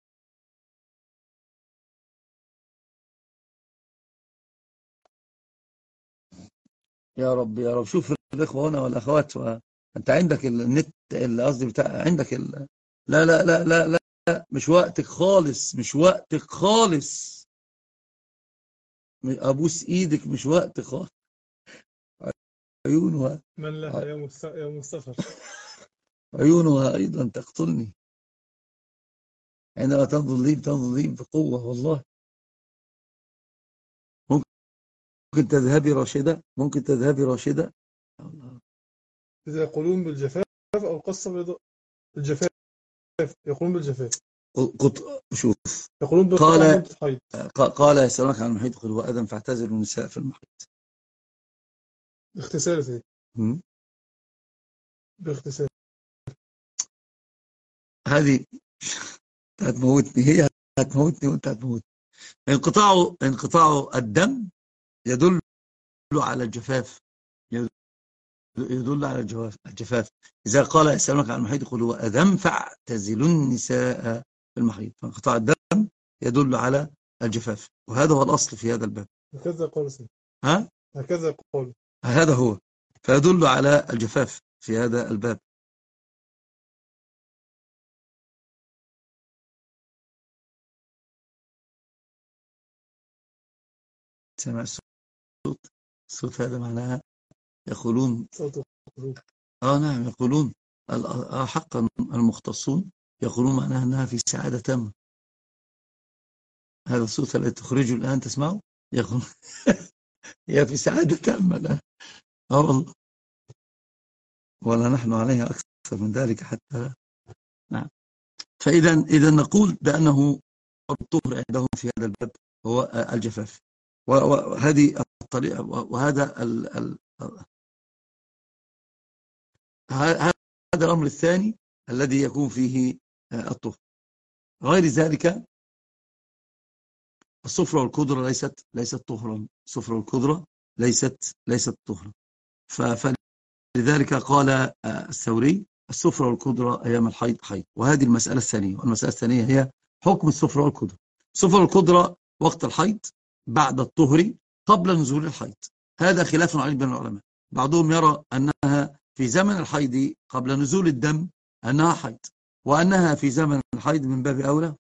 يا رب يا رب، شوف الإخوة هنا والأخوات، أنت عندك النت اللي قصدي بتاع عندك لا لا لا لا لا، مش وقتك خالص، مش وقتك خالص، أبوس إيدك، مش وقت خالص. عيونها من لها يا مصطفى. عيونها أيضا تقتلني عندما تنظر لي، تنظر لي بقوة والله. ممكن تذهبي راشدة، ممكن تذهبي راشدة. إذا يقولون بالجفاف أو قصة بيضاء. الجفاف، يقولون بالجفاف. شوف، يقولون بالقطع مدة حيض. قال يسألونك عن المحيط قل هو أذى فاعتزلوا النساء في المحيط. باختصار ايه؟ باختصار. هذه هتموتني، هي هتموتني وانت هتموتني. انقطاع الدم يدل على الجفاف، يدل على الجفاف. إذا قال يسألونك عن المحيط قل هو أذى فاعتزلوا النساء في المحيط، فانقطاع الدم يدل على الجفاف، وهذا هو الأصل في هذا الباب. هكذا قال سيدي. ها؟ هكذا قال. هذا هو، فيدل على الجفاف في هذا الباب. سمع الصوت هذا معناها يقولون نعم، يقولون حقا المختصون يقولون معناها أنها في سعادة تامة. هذا الصوت الذي تخرجه الآن تسمعه، يقول هي في سعادة تامة الآن. والله، ولا نحن عليها أكثر من ذلك حتى. نعم. فإذا نقول بأنه الطهر عندهم في هذا الباب هو الجفاف، وهذه الطريقة، وهذا هذا الأمر الثاني الذي يكون فيه الطهر. غير ذلك الصفرة والقدرة ليست طهرا، الصفرة والقدرة ليست طهرا. فلذلك قال الثوري الصفرة والقدرة أيام الحيض حيض. وهذه المسألة الثانية، والمسألة الثانية هي حكم الصفرة والقدرة. الصفرة والقدرة وقت الحيض، بعد الطهر، قبل نزول الحيض. هذا خلاف عليه بين العلماء. بعضهم يرى أنها في زمن الحيض قبل نزول الدم أنها حيض، وأنها في زمن الحيض من باب أولى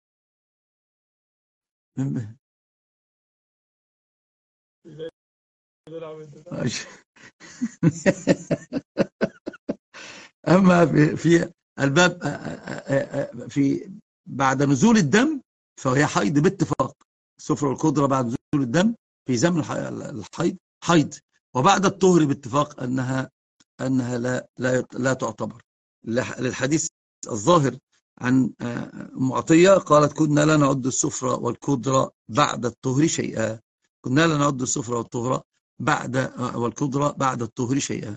أما في الباب في بعد نزول الدم فهي حيض باتفاق. الصفرة والقدرة بعد نزول الدم في زمن الحيض حيض، وبعد الطهر باتفاق أنها لا تعتبر، للحديث الظاهر عن معطية قالت كنا لا نعد الصفرة والقدرة بعد الطهر شيئا، كنا لا نعد الصفرة والقدرة بعد الطهر شيئا.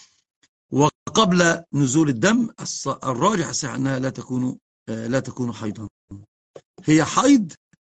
وقبل نزول الدم الراجح الصحيح أنها لا تكون حيضا. هي حيض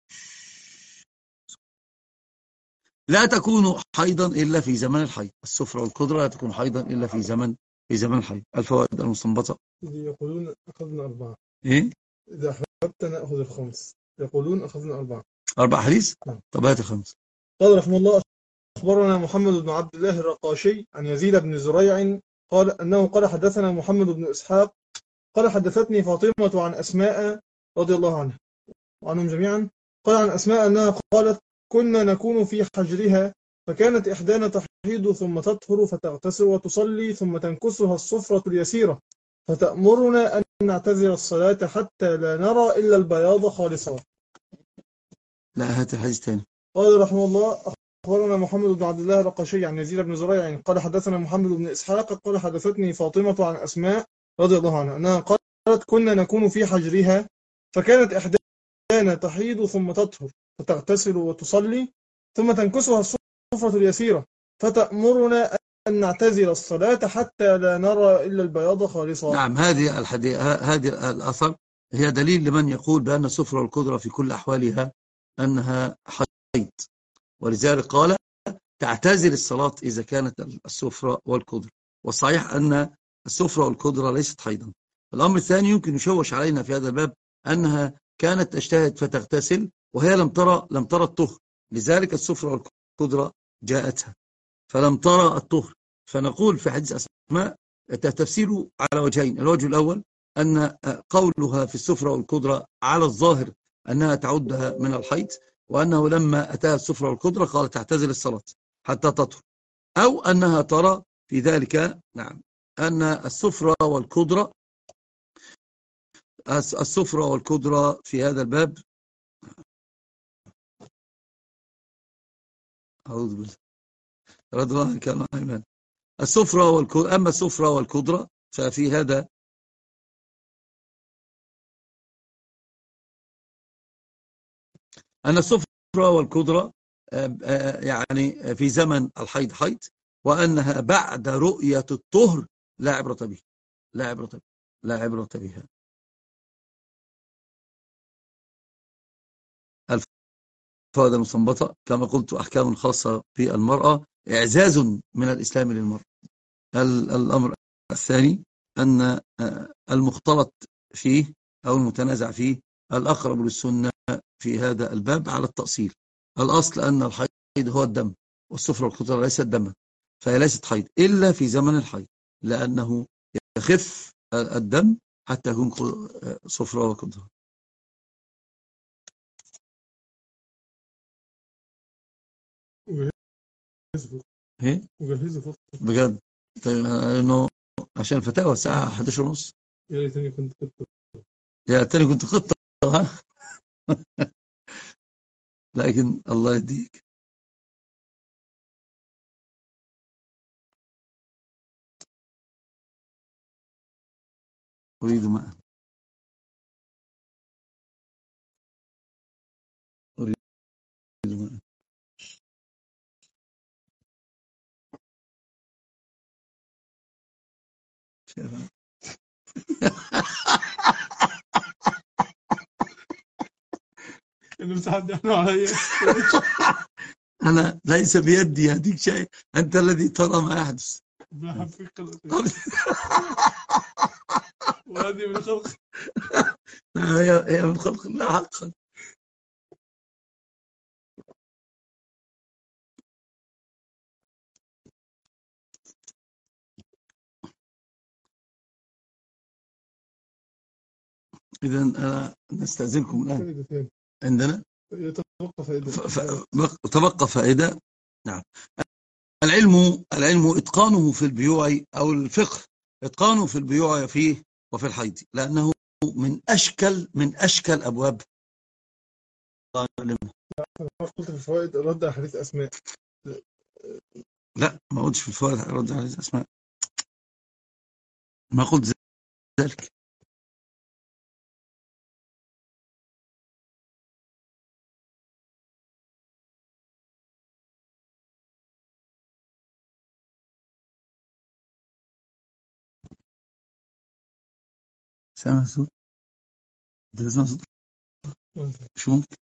لا تكون حيضا إلا في زمن الحيض. الصفرة والقدرة لا تكون حيضا إلا في زمن الحيض. الفوائد المستنبطة. يقولون أخذنا 4. إيه؟ إذا أحببت نأخذ الخمس. يقولون أخذنا 4 حديث؟ طب هات الخمس. قال رحمه الله أخبرنا محمد بن عبد الله الرقاشي عن يزيد بن زريع قال أنه قال حدثنا محمد بن إسحاق قال حدثتني فاطمة عن أسماء رضي الله عنها وعنهم جميعا قال عن أسماء أنها قالت كنا نكون في حجرها فكانت إحدانا تحيض ثم تطهر فتغتسل وتصلي ثم تنكسها الصفرة اليسيرة فتأمرنا أن نعتذر الصلاة حتى لا نرى إلا البياض خالصا. لا هات الحديث تاني. قال رحمه الله أخبرنا محمد بن عبد الله الرقاشي عن يزيد بن زريع قال حدثنا محمد بن إسحاق قال حدثتني فاطمة عن أسماء رضي الله عنها أنها قالت كنا نكون في حجرها فكانت إحدانا تحيض ثم تطهر فتغتسل وتصلي ثم تنكسها الصفرة اليسيرة فتأمرنا أن نعتزل الصلاة حتى لا نرى إلا البياض خالصا. نعم، هذه الأثر هي دليل لمن يقول بأن الصفرة والقدرة في كل أحوالها أنها حيض، ولذلك قال تعتزل الصلاة إذا كانت الصفرة والقدرة. والصحيح أن الصفرة والقدرة ليست حيضا، الأمر الثاني يمكن يشوش علينا في هذا الباب أنها كانت تجتهد فتغتسل وهي لم ترى الطهر، لذلك السفرة والقدرة جاءتها فلم ترى الطهر. فنقول في حديث أسماء تفسيره على وجهين: الوجه الأول أن قولها في السفرة والقدرة على الظاهر أنها تعدها من الحيض، وأنه لما أتاها السفرة والقدرة قالت تعتزل الصلاة حتى تطهر، أو أنها ترى في ذلك نعم أن السفرة والقدرة في هذا الباب أعوذ بالله رضي الله عنك يا أيمن. أما السفرة والقدرة ففي هذا أن السفرة والقدرة يعني في زمن الحيض حيض، وأنها بعد رؤية الطهر لا عبرة به، لا عبرة بها. الفائدة المستنبطة كما قلت أحكام خاصة في المرأة، إعزاز من الإسلام للمرأة. الأمر الثاني أن المختلط فيه أو المتنازع فيه الأقرب للسنة في هذا الباب على التأصيل. الأصل أن الحيض هو الدم، والسفرة والقدرة ليست دما، فهي ليست حيض إلا في زمن الحيض، لأنه يخف الدم حتى يكون سفرة وقدرة. بجد انه عشان الفتاوى الساعة 11:30. يا ليتني كنت خطة ها لكن الله يهديك. أريد ماء. أنا ليس بيدي هديك شيء، أنت الذي ترى ما يحدث. وهذه من خلق هي من خلق الله حقا. إذا أنا نستأذنكم الآن. عندنا تبقى فائدة. نعم. العلم إتقانه في البيوع أو الفقه إتقانه في البيوع فيه وفي الحيض، لأنه من أشكل أبواب. قلت في الفوائد رد على حديث أسماء. لا، ما قلتش في الفوائد رد على حديث أسماء، ما قلت ذلك. سامع صوت؟ ده اسمع صوت؟ مش ممكن.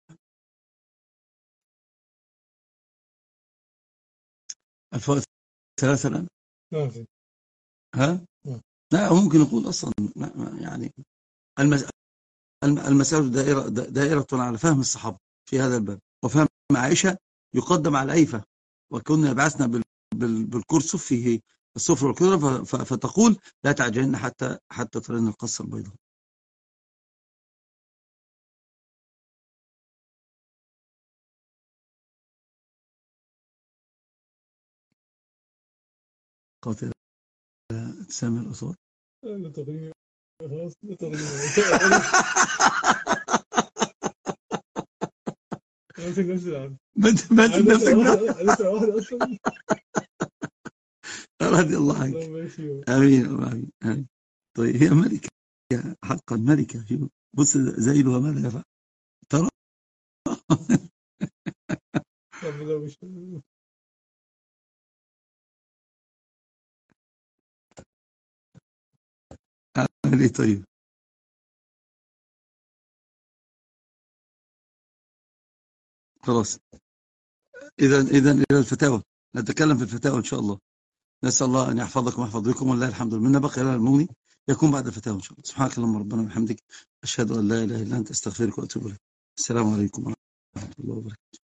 الفوائد 3 الآن؟ ها؟ لا، ممكن نقول أصلا يعني المسألة دائرة على فهم الصحابة في هذا الباب، وفهم عائشة يقدم على أيفة، وكنا بعثنا بالكرسف فيه السفر والقدرة، فتقول لا تعجلن حتى ترين القصة البيضاء. قاتل سامي الأصوات. لا تغني خلاص، لا تغني. ماسك نفسي العب. ماسك نفسك رضي الله عنك. آمين آمين. طيب هي ملكة حقا، ملكة. بص زيلها ماذا يفعل ترى. أعمل إيه طيب؟ خلاص. إذا إلى الفتاوى، نتكلم في الفتاوى إن شاء الله. نسأل الله أن يحفظكم ويحفظ بكم، والله الحمد لله. منا بقي لنا المغني يكون بعد الفتاوى إن شاء الله. سبحانك اللهم ربنا وبحمدك، أشهد أن لا إله إلا أنت، أستغفرك وأتوب إليك. السلام عليكم ورحمة الله وبركاته.